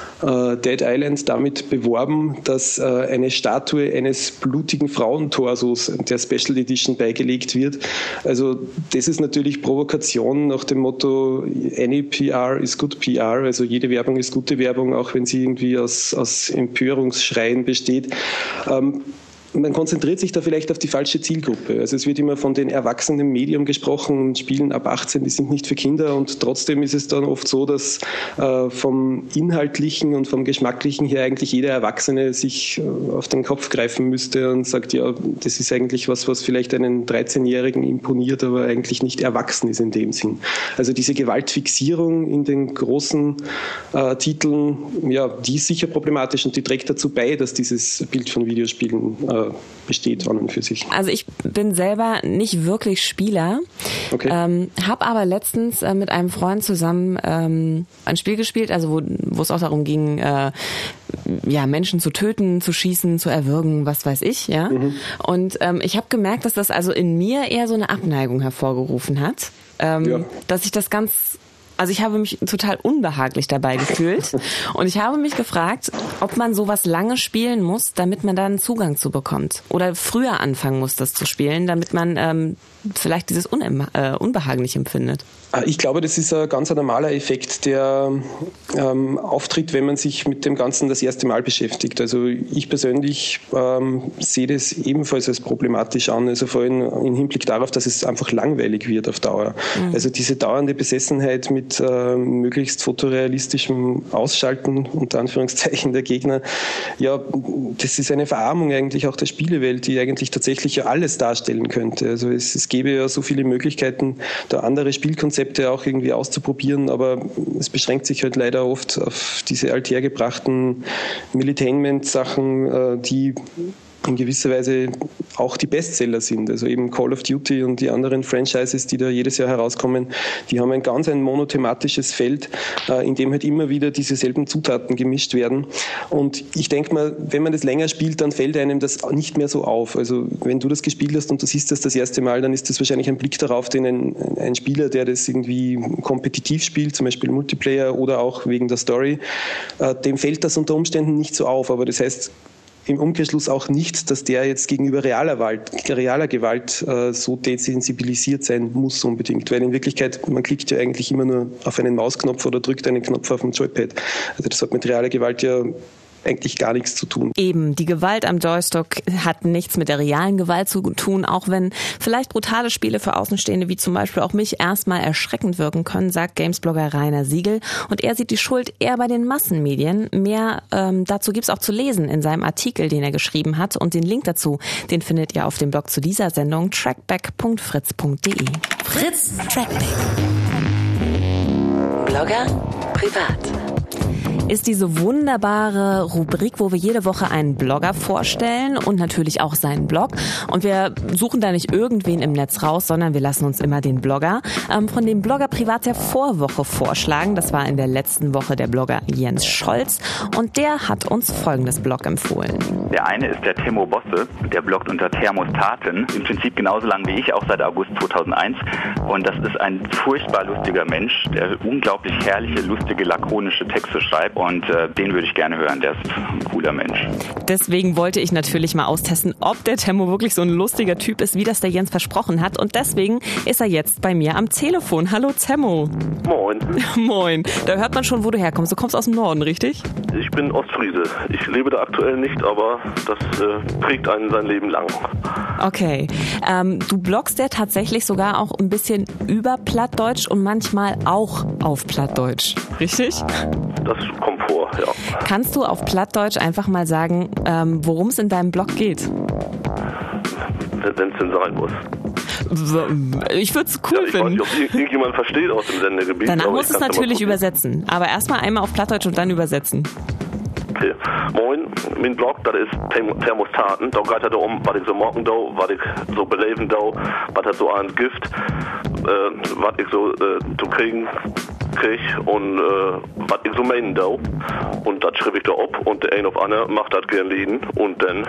Dead Island damit beworben, dass äh, eine Statue eines blutigen Frauentorsos der Special Edition beigelegt wird. Also das ist natürlich Provokation nach dem Motto any P R is good P R, also jede Werbung ist gute Werbung, auch wenn sie irgendwie aus, aus Empörungsschreien besteht. Ähm, Man konzentriert sich da vielleicht auf die falsche Zielgruppe. Also es wird immer von den Erwachsenen im Medium gesprochen und Spielen ab achtzehn, die sind nicht für Kinder und trotzdem ist es dann oft so, dass äh, vom Inhaltlichen und vom Geschmacklichen her eigentlich jeder Erwachsene sich äh, auf den Kopf greifen müsste und sagt, ja, das ist eigentlich was, was vielleicht einen dreizehnjährigen imponiert, aber eigentlich nicht erwachsen ist in dem Sinn. Also diese Gewaltfixierung in den großen äh, Titeln, ja, die ist sicher problematisch und die trägt dazu bei, dass dieses Bild von Videospielen äh, besteht an und für sich. Also ich bin selber nicht wirklich Spieler, okay. ähm, habe aber letztens äh, mit einem Freund zusammen ähm, ein Spiel gespielt, also wo, wo es auch darum ging, äh, ja, Menschen zu töten, zu schießen, zu erwürgen, was weiß ich, ja. Mhm. Und ähm, ich habe gemerkt, dass das also in mir eher so eine Abneigung hervorgerufen hat, ähm, ja. dass ich das ganz Also ich habe mich total unbehaglich dabei gefühlt und ich habe mich gefragt, ob man sowas lange spielen muss, damit man da einen Zugang zu bekommt. Oder früher anfangen muss, das zu spielen, damit man ähm, vielleicht dieses Unem- äh, Unbehagen nicht empfindet. Ich glaube, das ist ein ganz normaler Effekt, der ähm, auftritt, wenn man sich mit dem Ganzen das erste Mal beschäftigt. Also ich persönlich ähm, sehe das ebenfalls als problematisch an, also vor allem im Hinblick darauf, dass es einfach langweilig wird auf Dauer. Mhm. Also diese dauernde Besessenheit mit mit äh, möglichst fotorealistischem Ausschalten, unter Anführungszeichen, der Gegner. Ja, das ist eine Verarmung eigentlich auch der Spielewelt, die eigentlich tatsächlich ja alles darstellen könnte. Also es, es gäbe ja so viele Möglichkeiten, da andere Spielkonzepte auch irgendwie auszuprobieren, aber es beschränkt sich halt leider oft auf diese althergebrachten Militainment-Sachen, die in gewisser Weise auch die Bestseller sind. Also eben Call of Duty und die anderen Franchises, die da jedes Jahr herauskommen, die haben ein ganz ein monothematisches Feld, in dem halt immer wieder diese selben Zutaten gemischt werden. Und ich denke mal, wenn man das länger spielt, dann fällt einem das nicht mehr so auf. Also wenn du das gespielt hast und du siehst das das erste Mal, dann ist das wahrscheinlich ein Blick darauf, den ein, ein Spieler, der das irgendwie kompetitiv spielt, zum Beispiel Multiplayer oder auch wegen der Story, dem fällt das unter Umständen nicht so auf. Aber das heißt, im Umkehrschluss auch nicht, dass der jetzt gegenüber realer, Gewalt, realer Gewalt äh, so desensibilisiert sein muss unbedingt, weil in Wirklichkeit, man klickt ja eigentlich immer nur auf einen Mausknopf oder drückt einen Knopf auf dem Joypad. Also das hat mit realer Gewalt ja eigentlich gar nichts zu tun. Eben, die Gewalt am Joystick hat nichts mit der realen Gewalt zu tun, auch wenn vielleicht brutale Spiele für Außenstehende wie zum Beispiel auch mich erstmal erschreckend wirken können, sagt Gamesblogger Rainer Siegel. Und er sieht die Schuld eher bei den Massenmedien. Mehr ähm, dazu gibt's auch zu lesen in seinem Artikel, den er geschrieben hat. Und den Link dazu, den findet ihr auf dem Blog zu dieser Sendung trackback punkt fritz punkt de. Fritz Trackback. Blogger privat. Ist diese wunderbare Rubrik, wo wir jede Woche einen Blogger vorstellen und natürlich auch seinen Blog. Und wir suchen da nicht irgendwen im Netz raus, sondern wir lassen uns immer den Blogger ähm, von dem Blogger privat der Vorwoche vorschlagen. Das war in der letzten Woche der Blogger Jens Scholz und der hat uns folgendes Blog empfohlen. Der eine ist der Timo Bosse, der bloggt unter Thermostaten, im Prinzip genauso lang wie ich, auch seit August zweitausendeins. Und das ist ein furchtbar lustiger Mensch, der unglaublich herrliche, lustige, lakonische Texte schreibt. Und äh, den würde ich gerne hören, der ist ein cooler Mensch. Deswegen wollte ich natürlich mal austesten, ob der Temmo wirklich so ein lustiger Typ ist, wie das der Jens versprochen hat. Und deswegen ist er jetzt bei mir am Telefon. Hallo Temmo. Moin. Moin. Da hört man schon, wo du herkommst. Du kommst aus dem Norden, richtig? Ich bin Ostfriese. Ich lebe da aktuell nicht, aber das äh, prägt einen sein Leben lang. Okay. Ähm, du bloggst ja tatsächlich sogar auch ein bisschen über Plattdeutsch und manchmal auch auf Plattdeutsch, richtig? Das kommt vor, ja. Kannst du auf Plattdeutsch einfach mal sagen, ähm, worum es in deinem Blog geht? Wenn es denn sein muss. Ich würde es cool ja, ich finden. weiß nicht, ob irgendjemand versteht aus dem Sendegebiet. Danach musst du es natürlich übersetzen. Aber erstmal einmal auf Plattdeutsch und dann übersetzen. Okay. Moin, mein Blog, das ist Thermostaten. Da geht es darum, was ich so machen da, was ich so beleben da, was hat so ein Gift, äh, was ich so äh, zu kriegen krieg und äh, was ich so meinen da. Und das schreibe ich da ab und der ein auf einer macht das gern liegen und dann,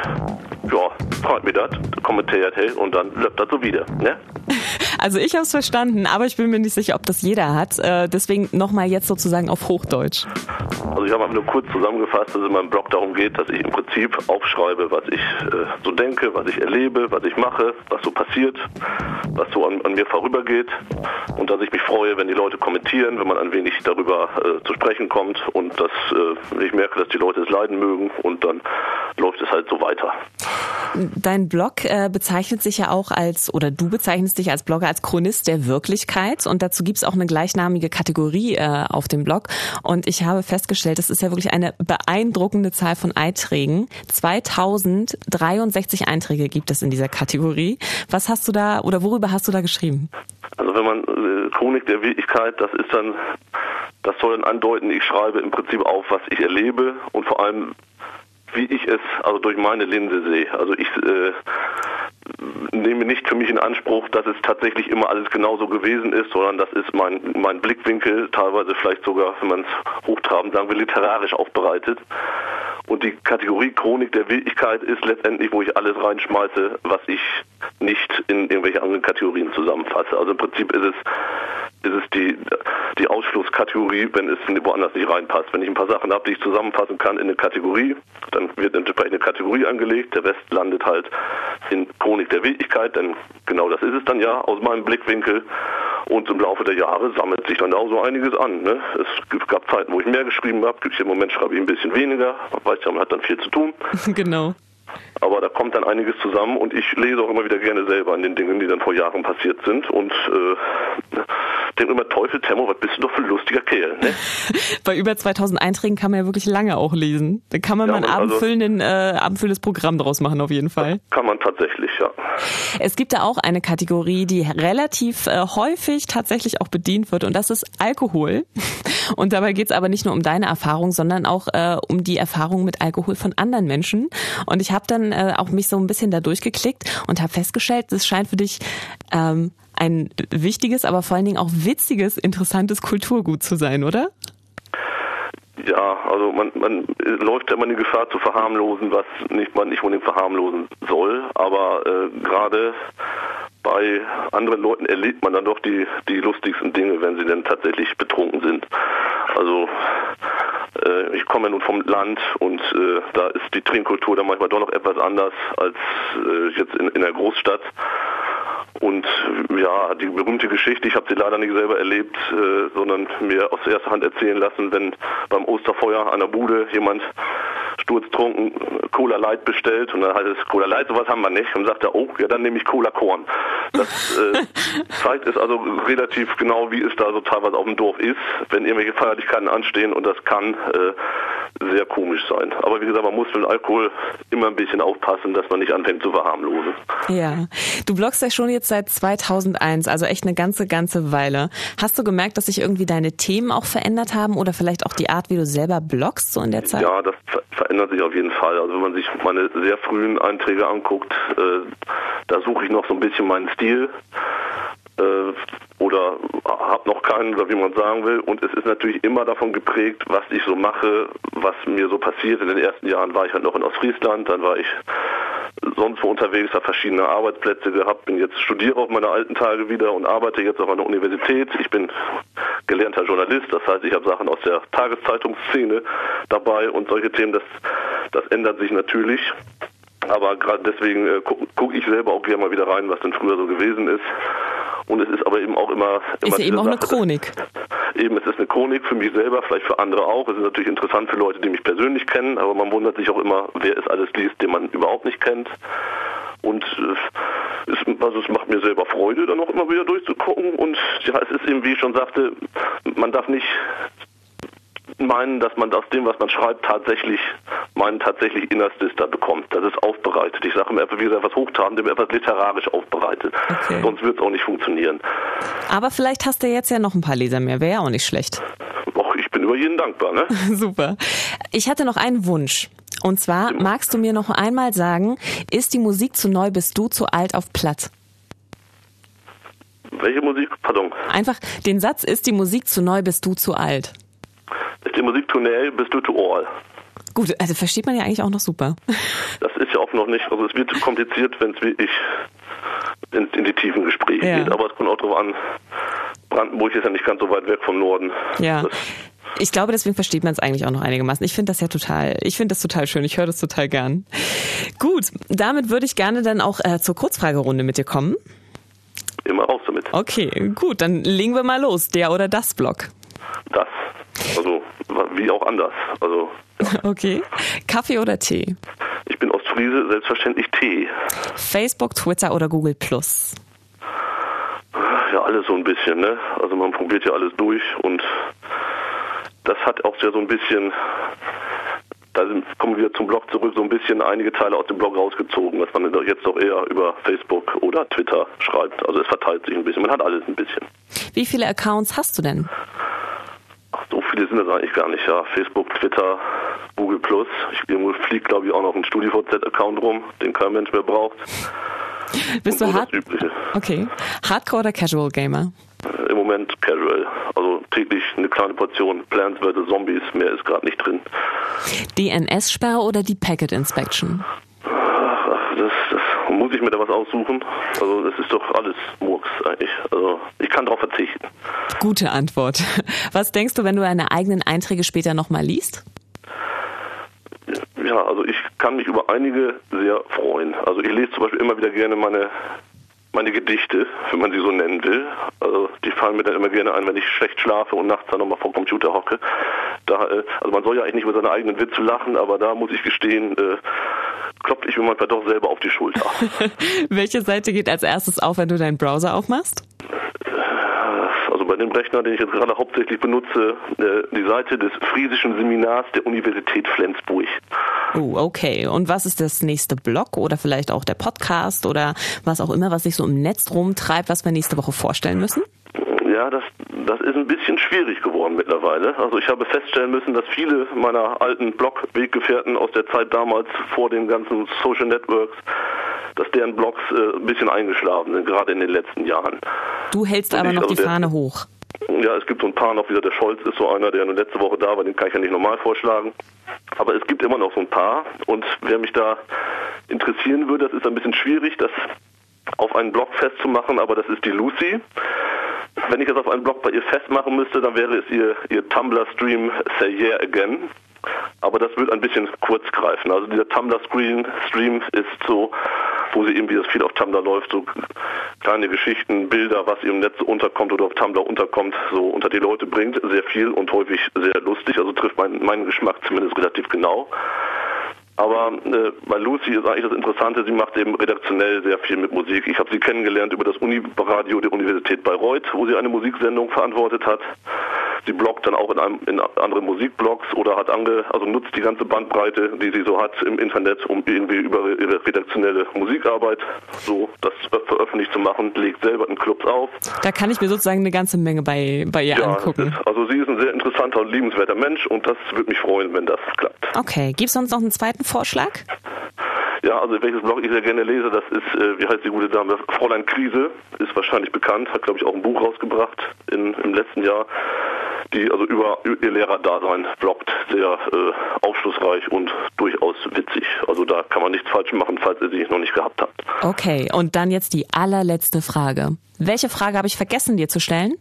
ja, freut mich das, kommentiert hey, und dann läuft das so wieder, ne? Also ich habe es verstanden, aber ich bin mir nicht sicher, ob das jeder hat. Äh, deswegen nochmal jetzt sozusagen auf Hochdeutsch. Also ich habe nur kurz zusammengefasst, dass es in meinem Blog darum geht, dass ich im Prinzip aufschreibe, was ich äh, so denke, was ich erlebe, was ich mache, was so passiert, was so an, an mir vorübergeht und dass ich mich freue, wenn die Leute kommentieren, wenn man ein wenig darüber äh, zu sprechen kommt und dass äh, ich merke, dass die Leute es leiden mögen und dann läuft es halt so weiter. Dein Blog äh, bezeichnet sich ja auch als, oder du bezeichnest dich als Blogger als Chronist der Wirklichkeit und dazu gibt es auch eine gleichnamige Kategorie äh, auf dem Blog und ich habe festgestellt, das ist ja wirklich eine beeindruckende Zahl von Einträgen. zweitausenddreiundsechzig Einträge gibt es in dieser Kategorie. Was hast du da, oder worüber hast du da geschrieben? Also wenn man äh, Chronik der Wirklichkeit, das ist dann, das soll dann andeuten, ich schreibe im Prinzip auf, was ich erlebe und vor allem wie ich es also durch meine Linse sehe. Also ich äh, nehme nicht für mich in Anspruch, dass es tatsächlich immer alles genauso gewesen ist, sondern das ist mein mein Blickwinkel, teilweise vielleicht sogar, wenn man es hochtrabend sagen wir, literarisch aufbereitet. Und die Kategorie Chronik der Wirklichkeit ist letztendlich, wo ich alles reinschmeiße, was ich nicht in irgendwelche anderen Kategorien zusammenfasse. Also im Prinzip ist es ist es die die Ausschlusskategorie, wenn es woanders nicht reinpasst. Wenn ich ein paar Sachen habe, die ich zusammenfassen kann in eine Kategorie, dann wird entsprechend eine Kategorie angelegt. Der Rest landet halt in Chronik der Wirklichkeit, denn genau das ist es dann ja aus meinem Blickwinkel. Und im Laufe der Jahre sammelt sich dann auch so einiges an. Ne? Es gab Zeiten, wo ich mehr geschrieben habe. Im Moment schreibe ich ein bisschen weniger. Man weiß ja, man hat dann viel zu tun. Genau. Aber da kommt dann einiges zusammen und ich lese auch immer wieder gerne selber an den Dingen, die dann vor Jahren passiert sind und äh, denke immer, Teufel, Temmo, was bist du doch für ein lustiger Kerl, ne? Bei über zweitausend Einträgen kann man ja wirklich lange auch lesen. Da kann man ja, mal ein abendfüllenden, äh, abendfüllendes Programm draus machen auf jeden Fall. Kann man tatsächlich, ja. Es gibt da auch eine Kategorie, die relativ äh, häufig tatsächlich auch bedient wird und das ist Alkohol. Und dabei geht's aber nicht nur um deine Erfahrung, sondern auch äh, um die Erfahrung mit Alkohol von anderen Menschen. Und ich habe dann äh, auch mich so ein bisschen da durchgeklickt und habe festgestellt, das scheint für dich ähm, ein wichtiges, aber vor allen Dingen auch witziges, interessantes Kulturgut zu sein, oder? Ja, also man, man läuft ja immer in die Gefahr zu verharmlosen, was nicht, man nicht unbedingt verharmlosen soll, aber äh, gerade bei anderen Leuten erlebt man dann doch die, die lustigsten Dinge, wenn sie denn tatsächlich betrunken sind. Also äh, ich komme ja nun vom Land und äh, da ist die Trinkkultur dann manchmal doch noch etwas anders als äh, jetzt in, in der Großstadt. Und ja, die berühmte Geschichte, ich habe sie leider nicht selber erlebt, äh, sondern mir aus erster Hand erzählen lassen, wenn beim Osterfeuer an der Bude jemand sturztrunken Cola Light bestellt und dann heißt es, Cola Light, sowas haben wir nicht. Und sagt er, oh, ja, dann nehme ich Cola Korn. Das äh, zeigt es also relativ genau, wie es da so teilweise auf dem Dorf ist, wenn irgendwelche Feierlichkeiten anstehen und das kann äh, sehr komisch sein. Aber wie gesagt, man muss für den Alkohol immer ein bisschen aufpassen, dass man nicht anfängt zu verharmlosen. Ja, du bloggst ja schon jetzt seit zweitausendeins, also echt eine ganze, ganze Weile. Hast du gemerkt, dass sich irgendwie deine Themen auch verändert haben oder vielleicht auch die Art, wie du selber bloggst so in der Zeit? Ja, das ver- verändert sich auf jeden Fall. Also wenn man sich meine sehr frühen Einträge anguckt, äh, da suche ich noch so ein bisschen meinen Stil äh, oder habe noch keinen, oder wie man sagen will. Und es ist natürlich immer davon geprägt, was ich so mache, was mir so passiert. In den ersten Jahren war ich halt noch in Ostfriesland, dann war ich sonst wo unterwegs, habe verschiedene Arbeitsplätze gehabt, bin jetzt studiere auf meine alten Tage wieder und arbeite jetzt auf einer Universität. Ich bin gelernter Journalist, das heißt, ich habe Sachen aus der Tageszeitungsszene dabei und solche Themen, das, das ändert sich natürlich. Aber gerade deswegen äh, gucke guck ich selber auch gerne mal wieder rein, was denn früher so gewesen ist. Und es ist aber eben auch immer... immer ist ja eben auch Sache, eine Chronik. Eben, es ist eine Chronik für mich selber, vielleicht für andere auch. Es ist natürlich interessant für Leute, die mich persönlich kennen, aber man wundert sich auch immer, wer es alles liest, den man überhaupt nicht kennt. Und äh, es, also es macht mir selber Freude, dann auch immer wieder durchzugucken. Und ja, es ist eben, wie ich schon sagte, man darf nicht meinen, dass man aus dem, was man schreibt, tatsächlich mein tatsächlich Innerstes da bekommt. Das ist aufbereitet. Ich sage immer, wie gesagt, etwas Hochtrabendes, etwas literarisch aufbereitet. Okay. Sonst wird es auch nicht funktionieren. Aber vielleicht hast du jetzt ja noch ein paar Leser mehr. Wäre ja auch nicht schlecht. Och, ich bin über jeden dankbar, ne? Super. Ich hatte noch einen Wunsch. Und zwar, ja. Magst du mir noch einmal sagen, ist die Musik zu neu, bist du zu alt auf Platt? Welche Musik? Pardon. Einfach den Satz, ist die Musik zu neu, bist du zu alt? Ist die Musik too nail, bist du too all? Gut, also versteht man ja eigentlich auch noch super. Das ist ja auch noch nicht, also es wird zu kompliziert, wenn es wirklich in, in die tiefen Gespräche ja. geht. Aber es kommt auch darauf an, Brandenburg ist ja nicht ganz so weit weg vom Norden. Ja. Das ich glaube, deswegen versteht man es eigentlich auch noch einigermaßen. Ich finde das ja total, ich finde das total schön. Ich höre das total gern. Gut, damit würde ich gerne dann auch äh, zur Kurzfragerunde mit dir kommen. Immer raus damit. Okay, gut, dann legen wir mal los. Der oder das Blog? Das. Also, wie auch anders. Also, ja. Okay. Kaffee oder Tee? Ich bin Ostfriese, selbstverständlich Tee. Facebook, Twitter oder Google Plus? Ja, alles so ein bisschen, ne? Also man probiert ja alles durch und das hat auch ja so ein bisschen, da kommen wir wieder zum Blog zurück, so ein bisschen einige Teile aus dem Blog rausgezogen, was man jetzt doch eher über Facebook oder Twitter schreibt. Also es verteilt sich ein bisschen, man hat alles ein bisschen. Wie viele Accounts hast du denn? Ach, so viele sind das eigentlich gar nicht, ja. Facebook, Twitter, Google Plus. Ich irgendwo fliegt, glaube ich, auch noch ein StudiVZ-Account rum, den kein Mensch mehr braucht. Bist und du so hard- das Übliche. Okay. Hardcore oder Casual Gamer? Im Moment Casual. Also täglich eine kleine Portion Plants versus. Zombies, mehr ist gerade nicht drin. D N S-Sperre oder die Packet Inspection? Ach, das, das muss ich mir da was aussuchen. Also das ist doch alles Murks eigentlich. Also ich kann darauf verzichten. Gute Antwort. Was denkst du, wenn du deine eigenen Einträge später nochmal liest? Ja, also ich kann mich über einige sehr freuen. Also ich lese zum Beispiel immer wieder gerne meine meine Gedichte, wenn man sie so nennen will. Also die fallen mir dann immer gerne ein, wenn ich schlecht schlafe und nachts dann nochmal vor dem Computer hocke. Da, also man soll ja eigentlich nicht über seine eigenen Witze lachen, aber da muss ich gestehen, äh, klopfe ich mir manchmal doch selber auf die Schulter. Welche Seite geht als erstes auf, wenn du deinen Browser aufmachst? Also bei dem Rechner, den ich jetzt gerade hauptsächlich benutze, die Seite des Friesischen Seminars der Universität Flensburg. Oh, okay. Und was ist das nächste Blog oder vielleicht auch der Podcast oder was auch immer, was sich so im Netz rumtreibt, was wir nächste Woche vorstellen müssen? Ja, das, das ist ein bisschen schwierig geworden mittlerweile. Also ich habe feststellen müssen, dass viele meiner alten Blog-Weggefährten aus der Zeit damals vor den ganzen Social Networks, dass deren Blogs äh, ein bisschen eingeschlafen sind, gerade in den letzten Jahren. Du hältst Und aber ich, noch also die der, Fahne hoch. Ja, es gibt so ein paar noch wieder. Der Scholz ist so einer, der nur letzte Woche da war, den kann ich ja nicht normal vorschlagen. Aber es gibt immer noch so ein paar. Und wer mich da interessieren würde, das ist ein bisschen schwierig, das auf einen Blog festzumachen, aber das ist die Lucy. Wenn ich das auf einen Blog bei ihr festmachen müsste, dann wäre es ihr, ihr Tumblr-Stream Say Yeah Again. Aber das wird ein bisschen kurz greifen. Also dieser Tumblr-Stream Stream ist so, wo sie eben, wie das viel auf Tumblr läuft, so kleine Geschichten, Bilder, was ihr im Netz unterkommt oder auf Tumblr unterkommt, so unter die Leute bringt. Sehr viel und häufig sehr lustig. Also trifft mein, meinen Geschmack zumindest relativ genau. Aber äh, bei Lucy ist eigentlich das Interessante, sie macht eben redaktionell sehr viel mit Musik. Ich habe sie kennengelernt über das Uniradio der Universität Bayreuth, wo sie eine Musiksendung verantwortet hat. Sie bloggt dann auch in, einem, in anderen Musikblogs oder hat ange, also nutzt die ganze Bandbreite, die sie so hat im Internet, um irgendwie über ihre redaktionelle Musikarbeit so das veröffentlicht zu machen, legt selber in Clubs auf. Da kann ich mir sozusagen eine ganze Menge bei, bei ihr ja, angucken. Ist, also sie ist ein sehr interessanter und liebenswerter Mensch und das würde mich freuen, wenn das klappt. Okay, gibt es sonst noch einen zweiten Vorschlag? Ja, also welches Blog ich sehr gerne lese, das ist, äh, wie heißt die gute Dame, Fräulein Krise, ist wahrscheinlich bekannt, hat glaube ich auch ein Buch rausgebracht in, im letzten Jahr, die also über ihr Lehrerdasein bloggt, sehr äh, aufschlussreich und durchaus witzig. Also da kann man nichts falsch machen, falls ihr sie noch nicht gehabt habt. Okay, und dann jetzt die allerletzte Frage. Welche Frage habe ich vergessen, dir zu stellen?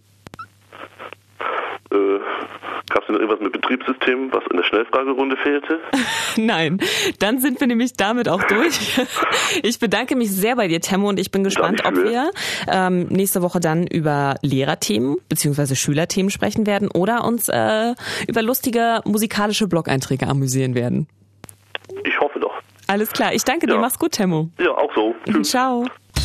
Äh, Gab es denn irgendwas mit Betriebssystemen, was in der Schnellfragerunde fehlte? Nein, dann sind wir nämlich damit auch durch. Ich bedanke mich sehr bei dir, Temmo, und ich bin gespannt, ob wir ähm, nächste Woche dann über Lehrerthemen bzw. Schülerthemen sprechen werden oder uns äh, über lustige musikalische Blog-Einträge amüsieren werden. Ich hoffe doch. Alles klar, ich danke ja. dir, mach's gut, Temmo. Ja, auch so. Tschüss. Ciao.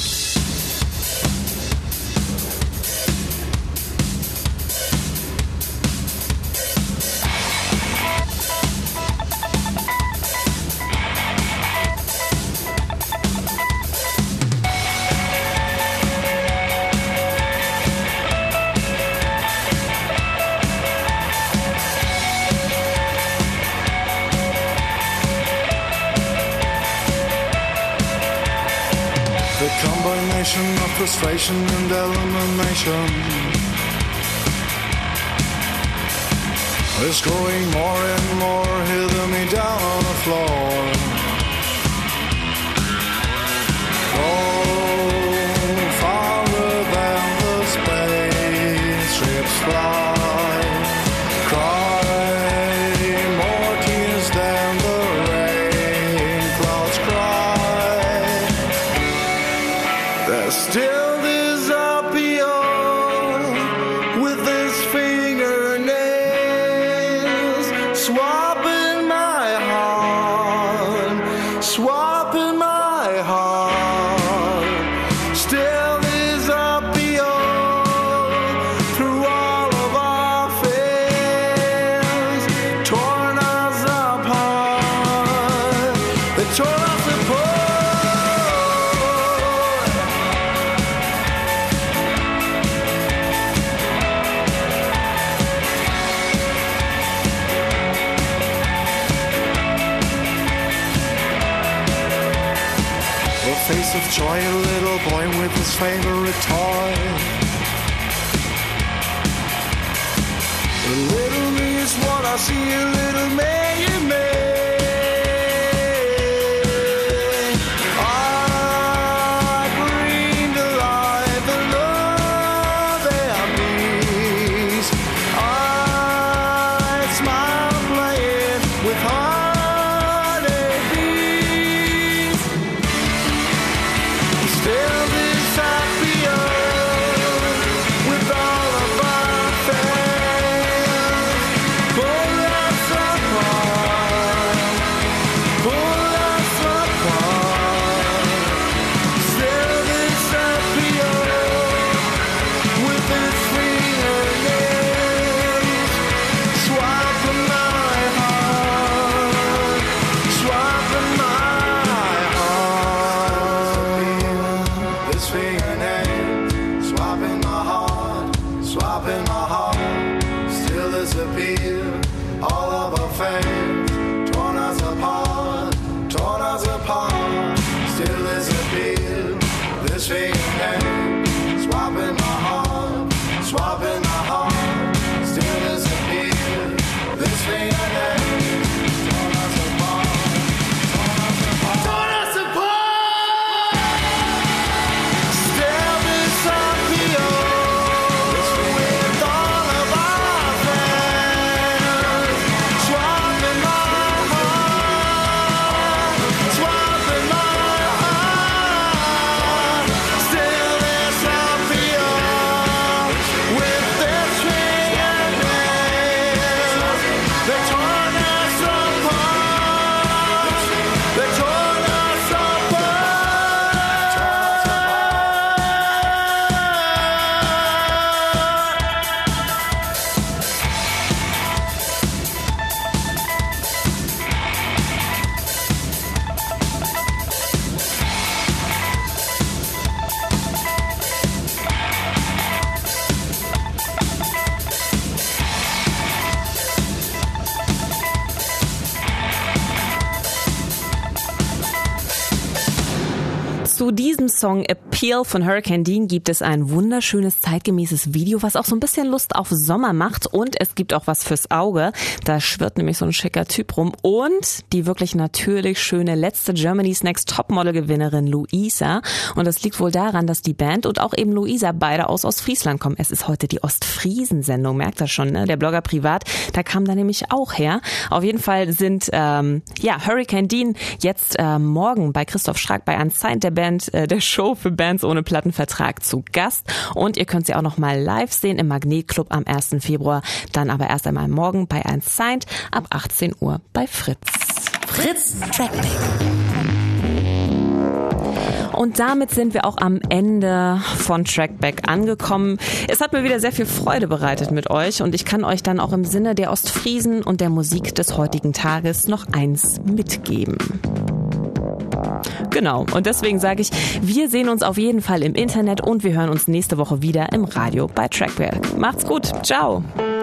Of frustration and elimination is growing more and more, hitting me down on the floor. Oh, farther than the spaceships fly, cry more tears than the rain clouds cry. There's still this appeal with his fingernails, swapping my heart, swapping my heart. Still this appeal through all of our fears, torn us apart. They torn us apart. Face of joy, a little boy with his favorite toy. A little me is what I see, a little me in me. I bring to life the love and peace. I smile playing with heart and peace. Still this happier with all of our fears, pull us apart. Zu diesem Song Appeal von Hurricane Dean gibt es ein wunderschönes zeitgemäßes Video, was auch so ein bisschen Lust auf Sommer macht, und es gibt auch was fürs Auge. Da schwirrt nämlich so ein schicker Typ rum und die wirklich natürlich schöne letzte Germany's Next Topmodel-Gewinnerin Luisa. Und das liegt wohl daran, dass die Band und auch eben Luisa beide aus Ostfriesland kommen. Es ist heute die Ostfriesen-Sendung, merkt ihr schon, ne? Der Blogger Privat, da kam da nämlich auch her. Auf jeden Fall sind ähm, ja Hurricane Dean jetzt äh, morgen bei Christoph Strack bei Unsigned, der Band, äh, der Show für Bands ohne Plattenvertrag, zu Gast. Und ihr könnt sie auch noch mal live sehen im Magnetclub am ersten Februar. Dann aber erst einmal morgen bei Unsigned ab achtzehn Uhr bei Fritz. Fritz Trackback. Und damit sind wir auch am Ende von Trackback angekommen. Es hat mir wieder sehr viel Freude bereitet mit euch und ich kann euch dann auch im Sinne der Ostfriesen und der Musik des heutigen Tages noch eins mitgeben. Genau, und deswegen sage ich, wir sehen uns auf jeden Fall im Internet und wir hören uns nächste Woche wieder im Radio bei Trackback. Macht's gut, ciao!